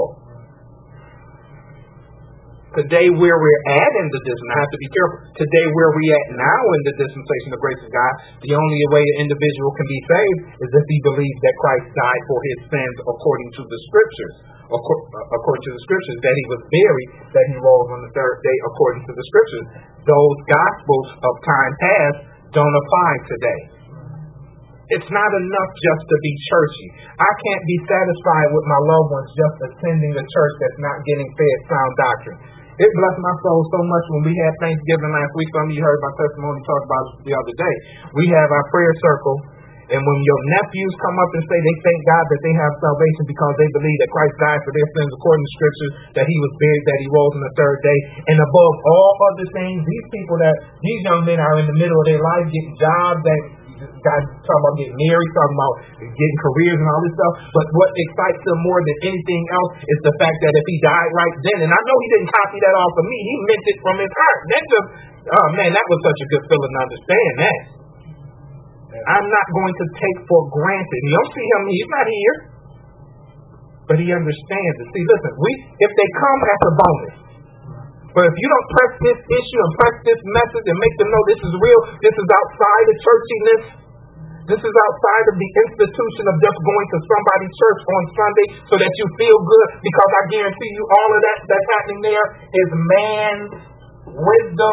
Today where we're at in the dispensation, I have to be careful, today where we're at now in the dispensation of grace of God, the only way an individual can be saved is if he believes that Christ died for his sins according to the scriptures. According to the scriptures, that he was buried, that he rose on the third day according to the scriptures. Those gospels of time past don't apply today. It's not enough just to be churchy. I can't be satisfied with my loved ones just attending a church that's not getting fed sound doctrine. It blessed my soul so much when we had Thanksgiving last week. Some of you heard my testimony talk about it the other day. We have our prayer circle, and when your nephews come up and say they thank God that they have salvation because they believe that Christ died for their sins according to scriptures, that he was buried, that he rose on the third day, and above all other things, these young men are in the middle of their life getting jobs, that guys talking about getting married, talking about getting careers and all this stuff. But what excites them more than anything else is the fact that if he died right then, and I know he didn't copy that off of me, he meant it from his heart. That just, oh man, that was such a good feeling to understand that. I'm not going to take for granted. You don't see him, he's not here. But he understands it. See, listen, if they come, that's a bonus. But if you don't press this issue and press this message and make them know this is real, this is outside of churchiness, this is outside of the institution of just going to somebody's church on Sunday so that you feel good, because I guarantee you all of that that's happening there is man's wisdom,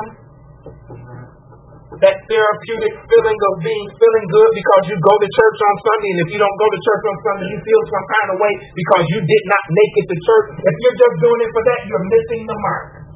that therapeutic feeling of feeling good because you go to church on Sunday, and if you don't go to church on Sunday, you feel some kind of way because you did not make it to church. If you're just doing it for that, you're missing the mark.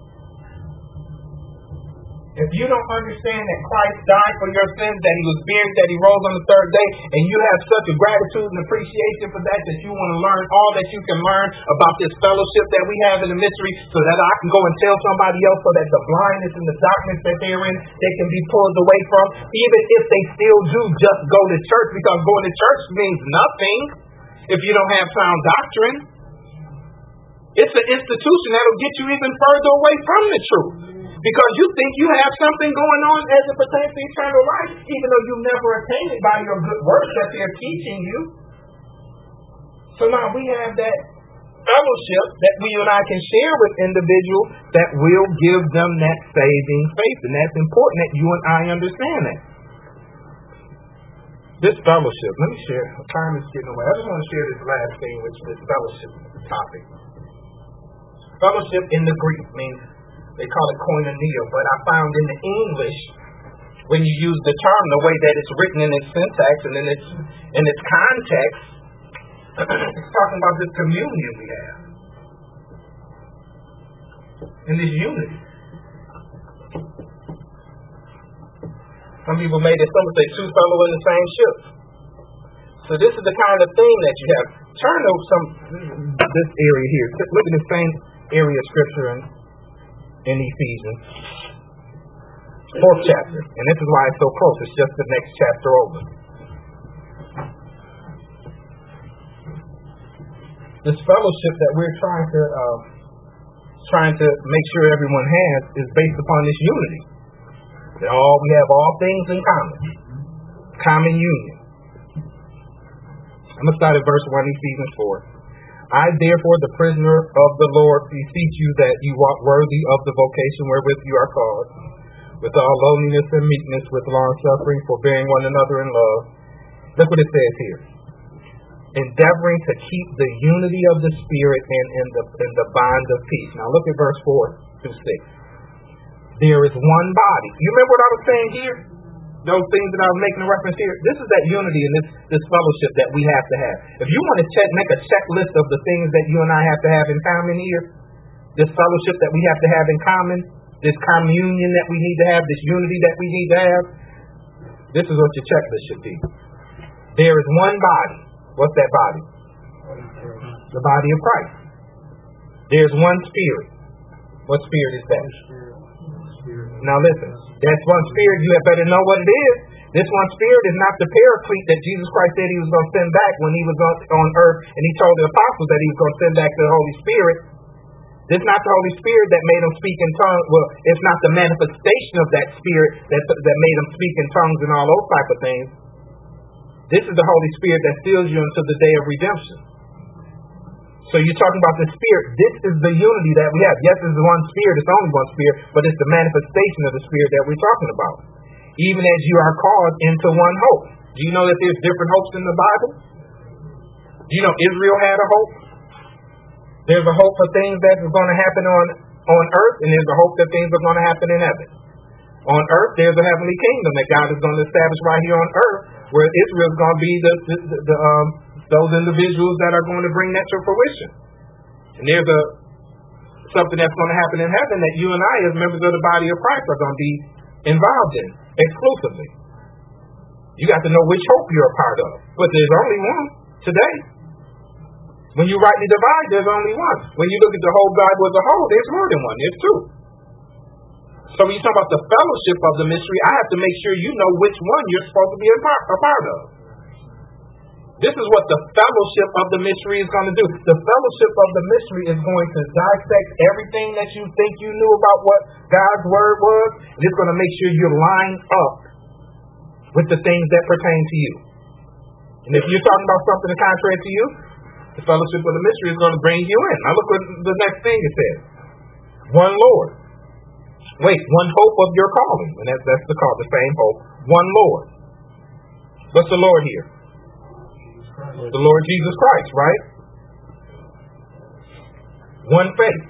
If you don't understand that Christ died for your sins, that he was buried, that he rose on the third day, and you have such a gratitude and appreciation for that, that you want to learn all that you can learn about this fellowship that we have in the mystery, so that I can go and tell somebody else, so that the blindness and the darkness that they're in, they can be pulled away from, even if they still do just go to church, because going to church means nothing if you don't have sound doctrine. It's an institution that'll get you even further away from the truth. Because you think you have something going on as it pertains to eternal life, even though you never attained it by your good works that they're teaching you. So now we have that fellowship that we and I can share with individuals that will give them that saving faith. And that's important that you and I understand that. This fellowship, let me share. Time is getting away. I just want to share this last thing, which is this fellowship topic. Fellowship in the Greek means, they call it koinonia, but I found in the English, when you use the term the way that it's written in its syntax and in its context, it's talking about this communion we have. And this unity. Some people made it, some would say two fellow in the same ship. So this is the kind of thing that you have. Turn to this area here. Look at the same area of scripture in Ephesians, 4th chapter. And this is why it's so close. It's just the next chapter over. This fellowship that we're trying to make sure everyone has is based upon this unity. That we have all things in common. Common union. I'm going to start at verse 1, Ephesians 4. I, therefore, the prisoner of the Lord, beseech you that you walk worthy of the vocation wherewith you are called, with all lowliness and meekness, with long suffering, forbearing one another in love. Look what it says here. Endeavoring to keep the unity of the Spirit and in the bond of peace. Now look at verse 4 through 6. There is one body. You remember what I was saying here? Those things that I was making a reference here. This is that unity and this fellowship that we have to have. If you want to make a checklist of the things that you and I have to have in common here, this fellowship that we have to have in common, this communion that we need to have, this unity that we need to have, this is what your checklist should be. There is one body. What's that body? The body of Christ. There's one Spirit. What Spirit is that? Now listen, that's one Spirit. You had better know what it is. This one Spirit is not the paraclete that Jesus Christ said he was going to send back when he was on earth, and he told the apostles that he was going to send back the Holy Spirit. This is not the Holy Spirit that made them speak in tongues. Well, it's not the manifestation of that Spirit that made them speak in tongues and all those type of things. This is the Holy Spirit that seals you until the day of redemption. So you're talking about the Spirit. This is the unity that we have. Yes, it's one Spirit. It's only one Spirit, but it's the manifestation of the Spirit that we're talking about. Even as you are called into one hope. Do you know that there's different hopes in the Bible? Do you know Israel had a hope? There's a hope for things that are going to happen on earth, and there's a hope that things are going to happen in heaven. On earth, there's a heavenly kingdom that God is going to establish right here on earth, where Israel is going to be those individuals that are going to bring that to fruition. And there's something that's going to happen in heaven that you and I, as members of the body of Christ, are going to be involved in exclusively. You got to know which hope you're a part of. But there's only one today. When you rightly divide, there's only one. When you look at the whole Bible as a whole, there's more than one. There's two. So when you talk about the fellowship of the mystery, I have to make sure you know which one you're supposed to be a part of. This is what the fellowship of the mystery is going to do. The fellowship of the mystery is going to dissect everything that you think you knew about what God's word was, and it's going to make sure you line up with the things that pertain to you. And if you're talking about something contrary to you, the fellowship of the mystery is going to bring you in. Now look what the next thing it says. One Lord. Wait, one hope of your calling. And that's the call, the same hope. One Lord. What's the Lord here? The Lord Jesus Christ, right? One faith.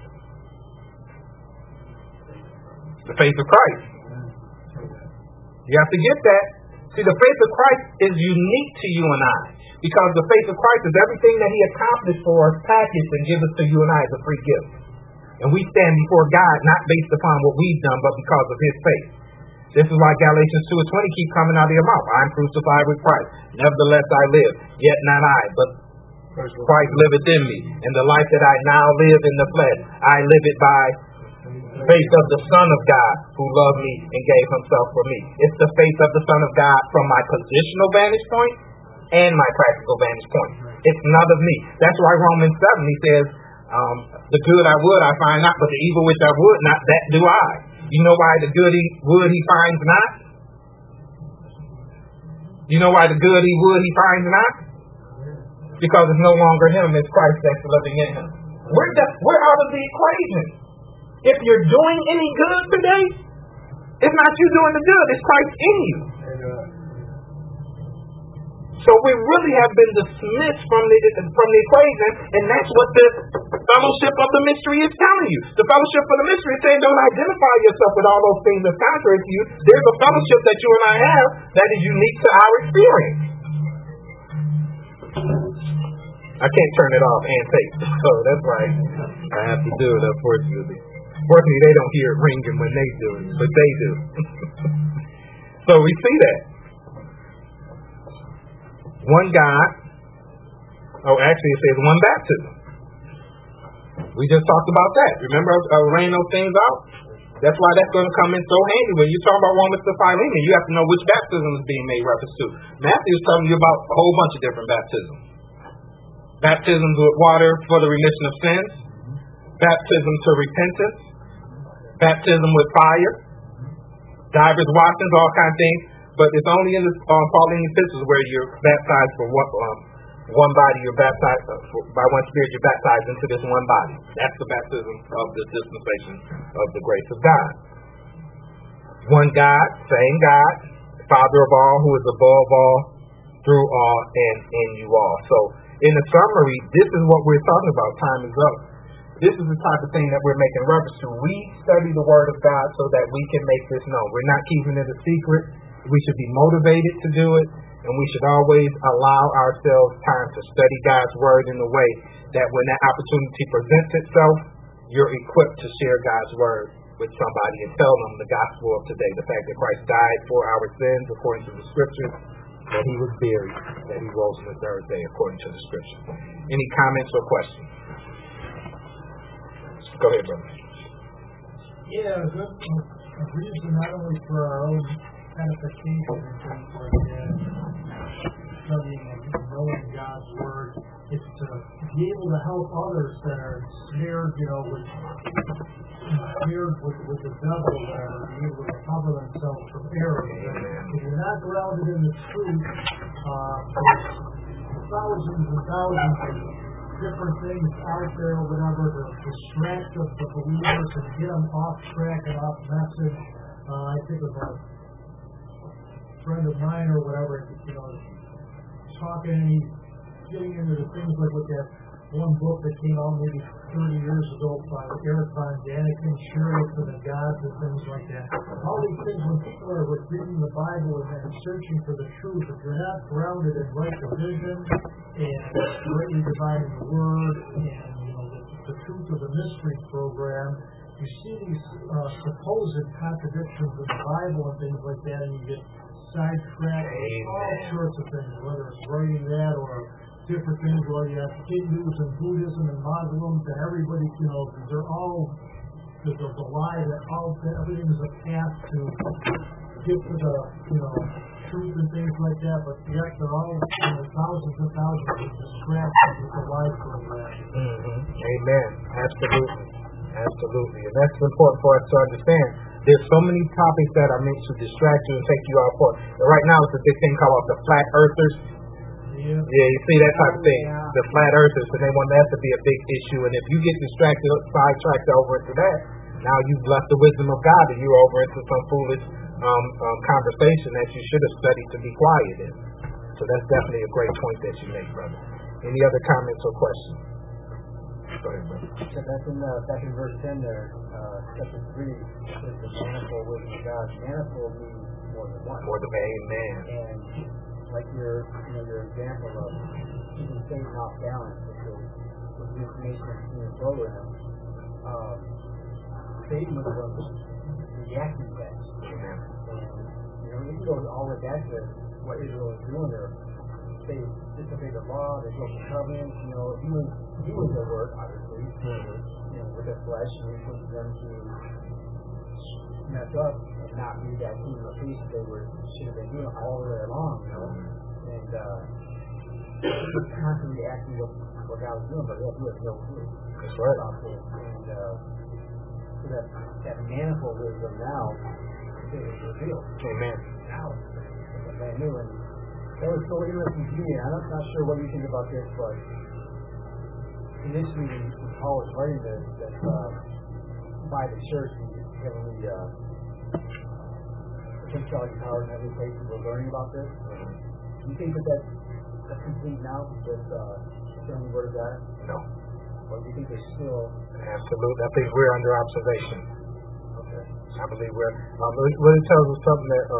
The faith of Christ. You have to get that. See, the faith of Christ is unique to you and I. Because the faith of Christ is everything that he accomplished for us, packaged and given to you and I as a free gift. And we stand before God not based upon what we've done, but because of his faith. This is why Galatians 2:20 keep coming out of your mouth. I'm crucified with Christ. Nevertheless I live, yet not I, but Christ liveth in me. And the life that I now live in the flesh, I live it by faith of the Son of God who loved me and gave himself for me. It's the faith of the Son of God from my positional vantage point and my practical vantage point. It's none of me. That's why Romans 7, he says, the good I would I find not, but the evil which I would not, that do I. You know why the good he would he finds not? You know why the good he would he finds not? Because it's no longer him, it's Christ that's living in him. We're out of the equation. If you're doing any good today, it's not you doing the good, it's Christ in you. So we really have been dismissed from the equation, and that's what the fellowship of the mystery is telling you. The fellowship of the mystery is saying don't identify yourself with all those things that's contrary to you. There's a fellowship that you and I have that is unique to our experience. I can't turn it off and take it, so that's right. I have to do it, unfortunately. Fortunately, they don't hear it ringing when they do it, but they do. So we see that. One God. Oh, actually it says one baptism. We just talked about that. Remember laying those things out? That's why that's going to come in so handy. When you talk about Romans to Philemon, you have to know which baptism is being made reference to. Matthew is telling you about a whole bunch of different baptisms. Baptisms with water for the remission of sins. Baptism to repentance. Baptism with fire. Divers washings, all kinds of things. But it's only in the Pauline epistles where you're baptized for one body. You're baptized by one Spirit. You're baptized into this one body. That's the baptism of the dispensation of the grace of God. One God, same God, Father of all, who is above all, through all, and in you all. So, in the summary, this is what we're talking about. Time is up. This is the type of thing that we're making reference to. We study the Word of God so that we can make this known. We're not keeping it a secret. We should be motivated to do it, and we should always allow ourselves time to study God's Word in a way that when that opportunity presents itself, you're equipped to share God's Word with somebody and tell them the gospel of today, the fact that Christ died for our sins according to the Scriptures, that He was buried, that He rose on the third day according to the Scriptures. Any comments or questions? Go ahead, brother. Yeah, a reason not only for our own edification and things like that, studying and knowing God's Word, is to be able to help others that are snared, with the devil, that are able to cover themselves from error. If you're not grounded in the truth, thousands and thousands of different things out there, or whatever, to distract the believers and get them off track and off message. I think of a friend of mine or whatever, talking, and he's getting into the things like with that one book that came out maybe 30 years ago by Eric Von Daniken, Chariots of the Gods and things like that. All these things, when people are reading the Bible and searching for the truth, if you're not grounded in right division and rightly dividing the Word and the truth of the mystery program, you see these supposed contradictions in the Bible and things like that, and you get sidetracked with all sorts of things, whether it's writing that or different things, where you have Hindus and Buddhism and Muslims, and everybody, they're all, there's a lie that everything is a path to get to the, truth and things like that, but yet they're all, thousands and thousands of distractions with the lie program. Amen. Absolutely. And that's important for us to understand. There's so many topics that are meant to distract you and take you off course. Right now, it's a big thing called the flat earthers. Yeah, you see that type of thing. The flat earthers, and they want that to be a big issue. And if you get distracted, sidetracked over into that, now you've left the wisdom of God and you're over into some foolish conversation that you should have studied to be quiet in. So that's definitely a great point that you make, brother. Any other comments or questions? Go ahead, brother. So that's back in verse 10 there, chapter 3, is the manifold wisdom of God. Manifold means more than one. More than amen. And like your example of keeping Satan off balance with the information in the program, Satan was the one reacting to that. And even though all the way back to what Israel was doing there, they disobeyed the law, they broke the covenant, he was their word, obviously, with their flesh, and it was them to mess up and not be that kingdom of peace they should have been doing all the way along, and constantly asking what God was doing, but he had no clue. That's right. And so that manifold wisdom now is revealed. Amen. Now it's brand new, and that was so interesting to me. I'm not sure what you think about this, but initially when Paul was writing this, that by the church, the heavenly principality power in every place we're learning about this. Do you think that's complete now with the Word of God? No. Or do you think there's still? Absolutely. I think we're under observation. Okay. I believe we're. It tells us something that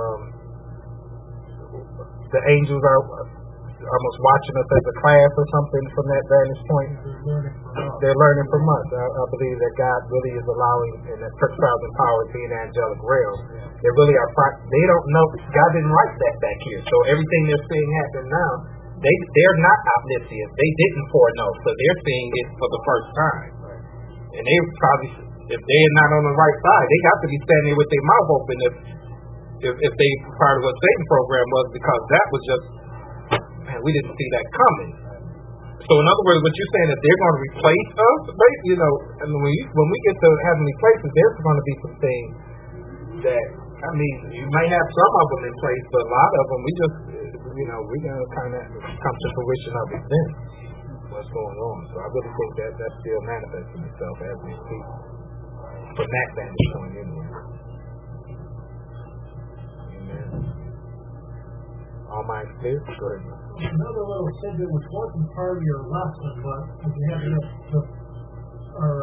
the angels are almost watching us as a class or something from that vantage point. They're learning from us. I believe that God really is allowing, in the principalities and powers being angelic realm, they really are. They don't know. God didn't write that back here. So everything they're seeing happen now, they're not omniscient. They didn't foreknow, so they're seeing it for the first time. And they probably, if they're not on the right side, they got to be standing with their mouth open if they part of what Satan program was, because that was just, man, we didn't see that coming. So in other words, what you're saying is they're going to replace us, right? You know, and when we get to heavenly places, there's going to be some things that, I mean, you might have some of them in place, but a lot of them we just, you know, we're going to kind of come to fruition of it then. What's going on? So I really think that that's still manifesting itself as we speak. From that vantage point, anyway. Amen. All minds clear? Go ahead. Another little tidbit which wasn't part of your lesson, but if you have our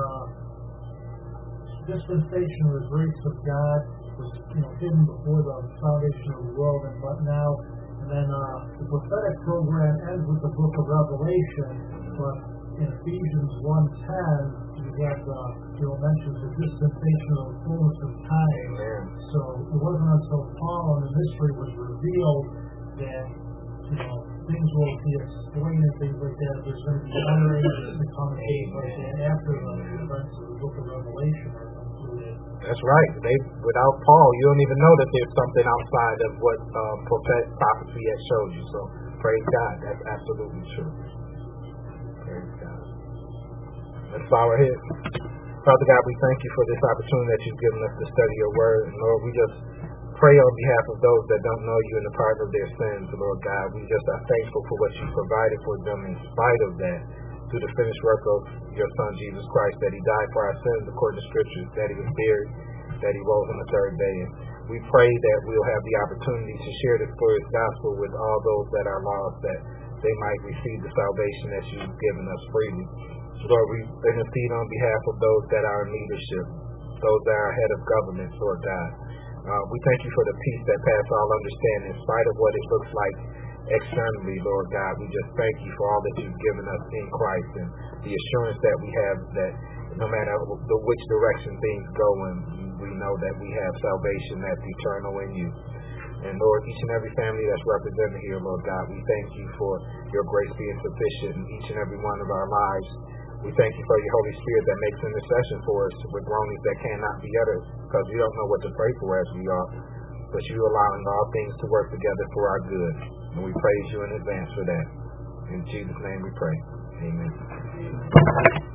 dispensation of the grace of God was, you know, hidden before the foundation of the world, but now, and then the prophetic program ends with the book of Revelation, but in Ephesians 1:10, you have mentions the dispensation of the fullness of time. So it wasn't until Paul and the mystery was revealed that, you know, things will be explained and things like that. There's going to be other ages to come and things like that after the events of the book of Revelation are concluded. That's right. Without Paul, you don't even know that there's something outside of what prophecy has showed you. So praise God. That's absolutely true. Praise God. Let's bow our heads. Father God, we thank you for this opportunity that you've given us to study your word. And Lord, we just pray on behalf of those that don't know you and the pardon of their sins, Lord God. We just are thankful for what you provided for them in spite of that, through the finished work of your Son, Jesus Christ, that he died for our sins according to Scriptures, that he was buried, that he rose on the third day. And we pray that we'll have the opportunity to share this glorious gospel with all those that are lost, that they might receive the salvation that you've given us freely. Lord, we intercede on behalf of those that are in leadership, those that are head of governments, Lord God. We thank you for the peace that passes all understanding in spite of what it looks like externally, Lord God. We just thank you for all that you've given us in Christ and the assurance that we have that no matter which direction things go in, we know that we have salvation that's eternal in you. And Lord, each and every family that's represented here, Lord God, we thank you for your grace being sufficient in each and every one of our lives. We thank you for your Holy Spirit that makes intercession for us with groanings that cannot be uttered, because we don't know what to pray for as we are, but you allowing all things to work together for our good. And we praise you in advance for that. In Jesus' name we pray. Amen.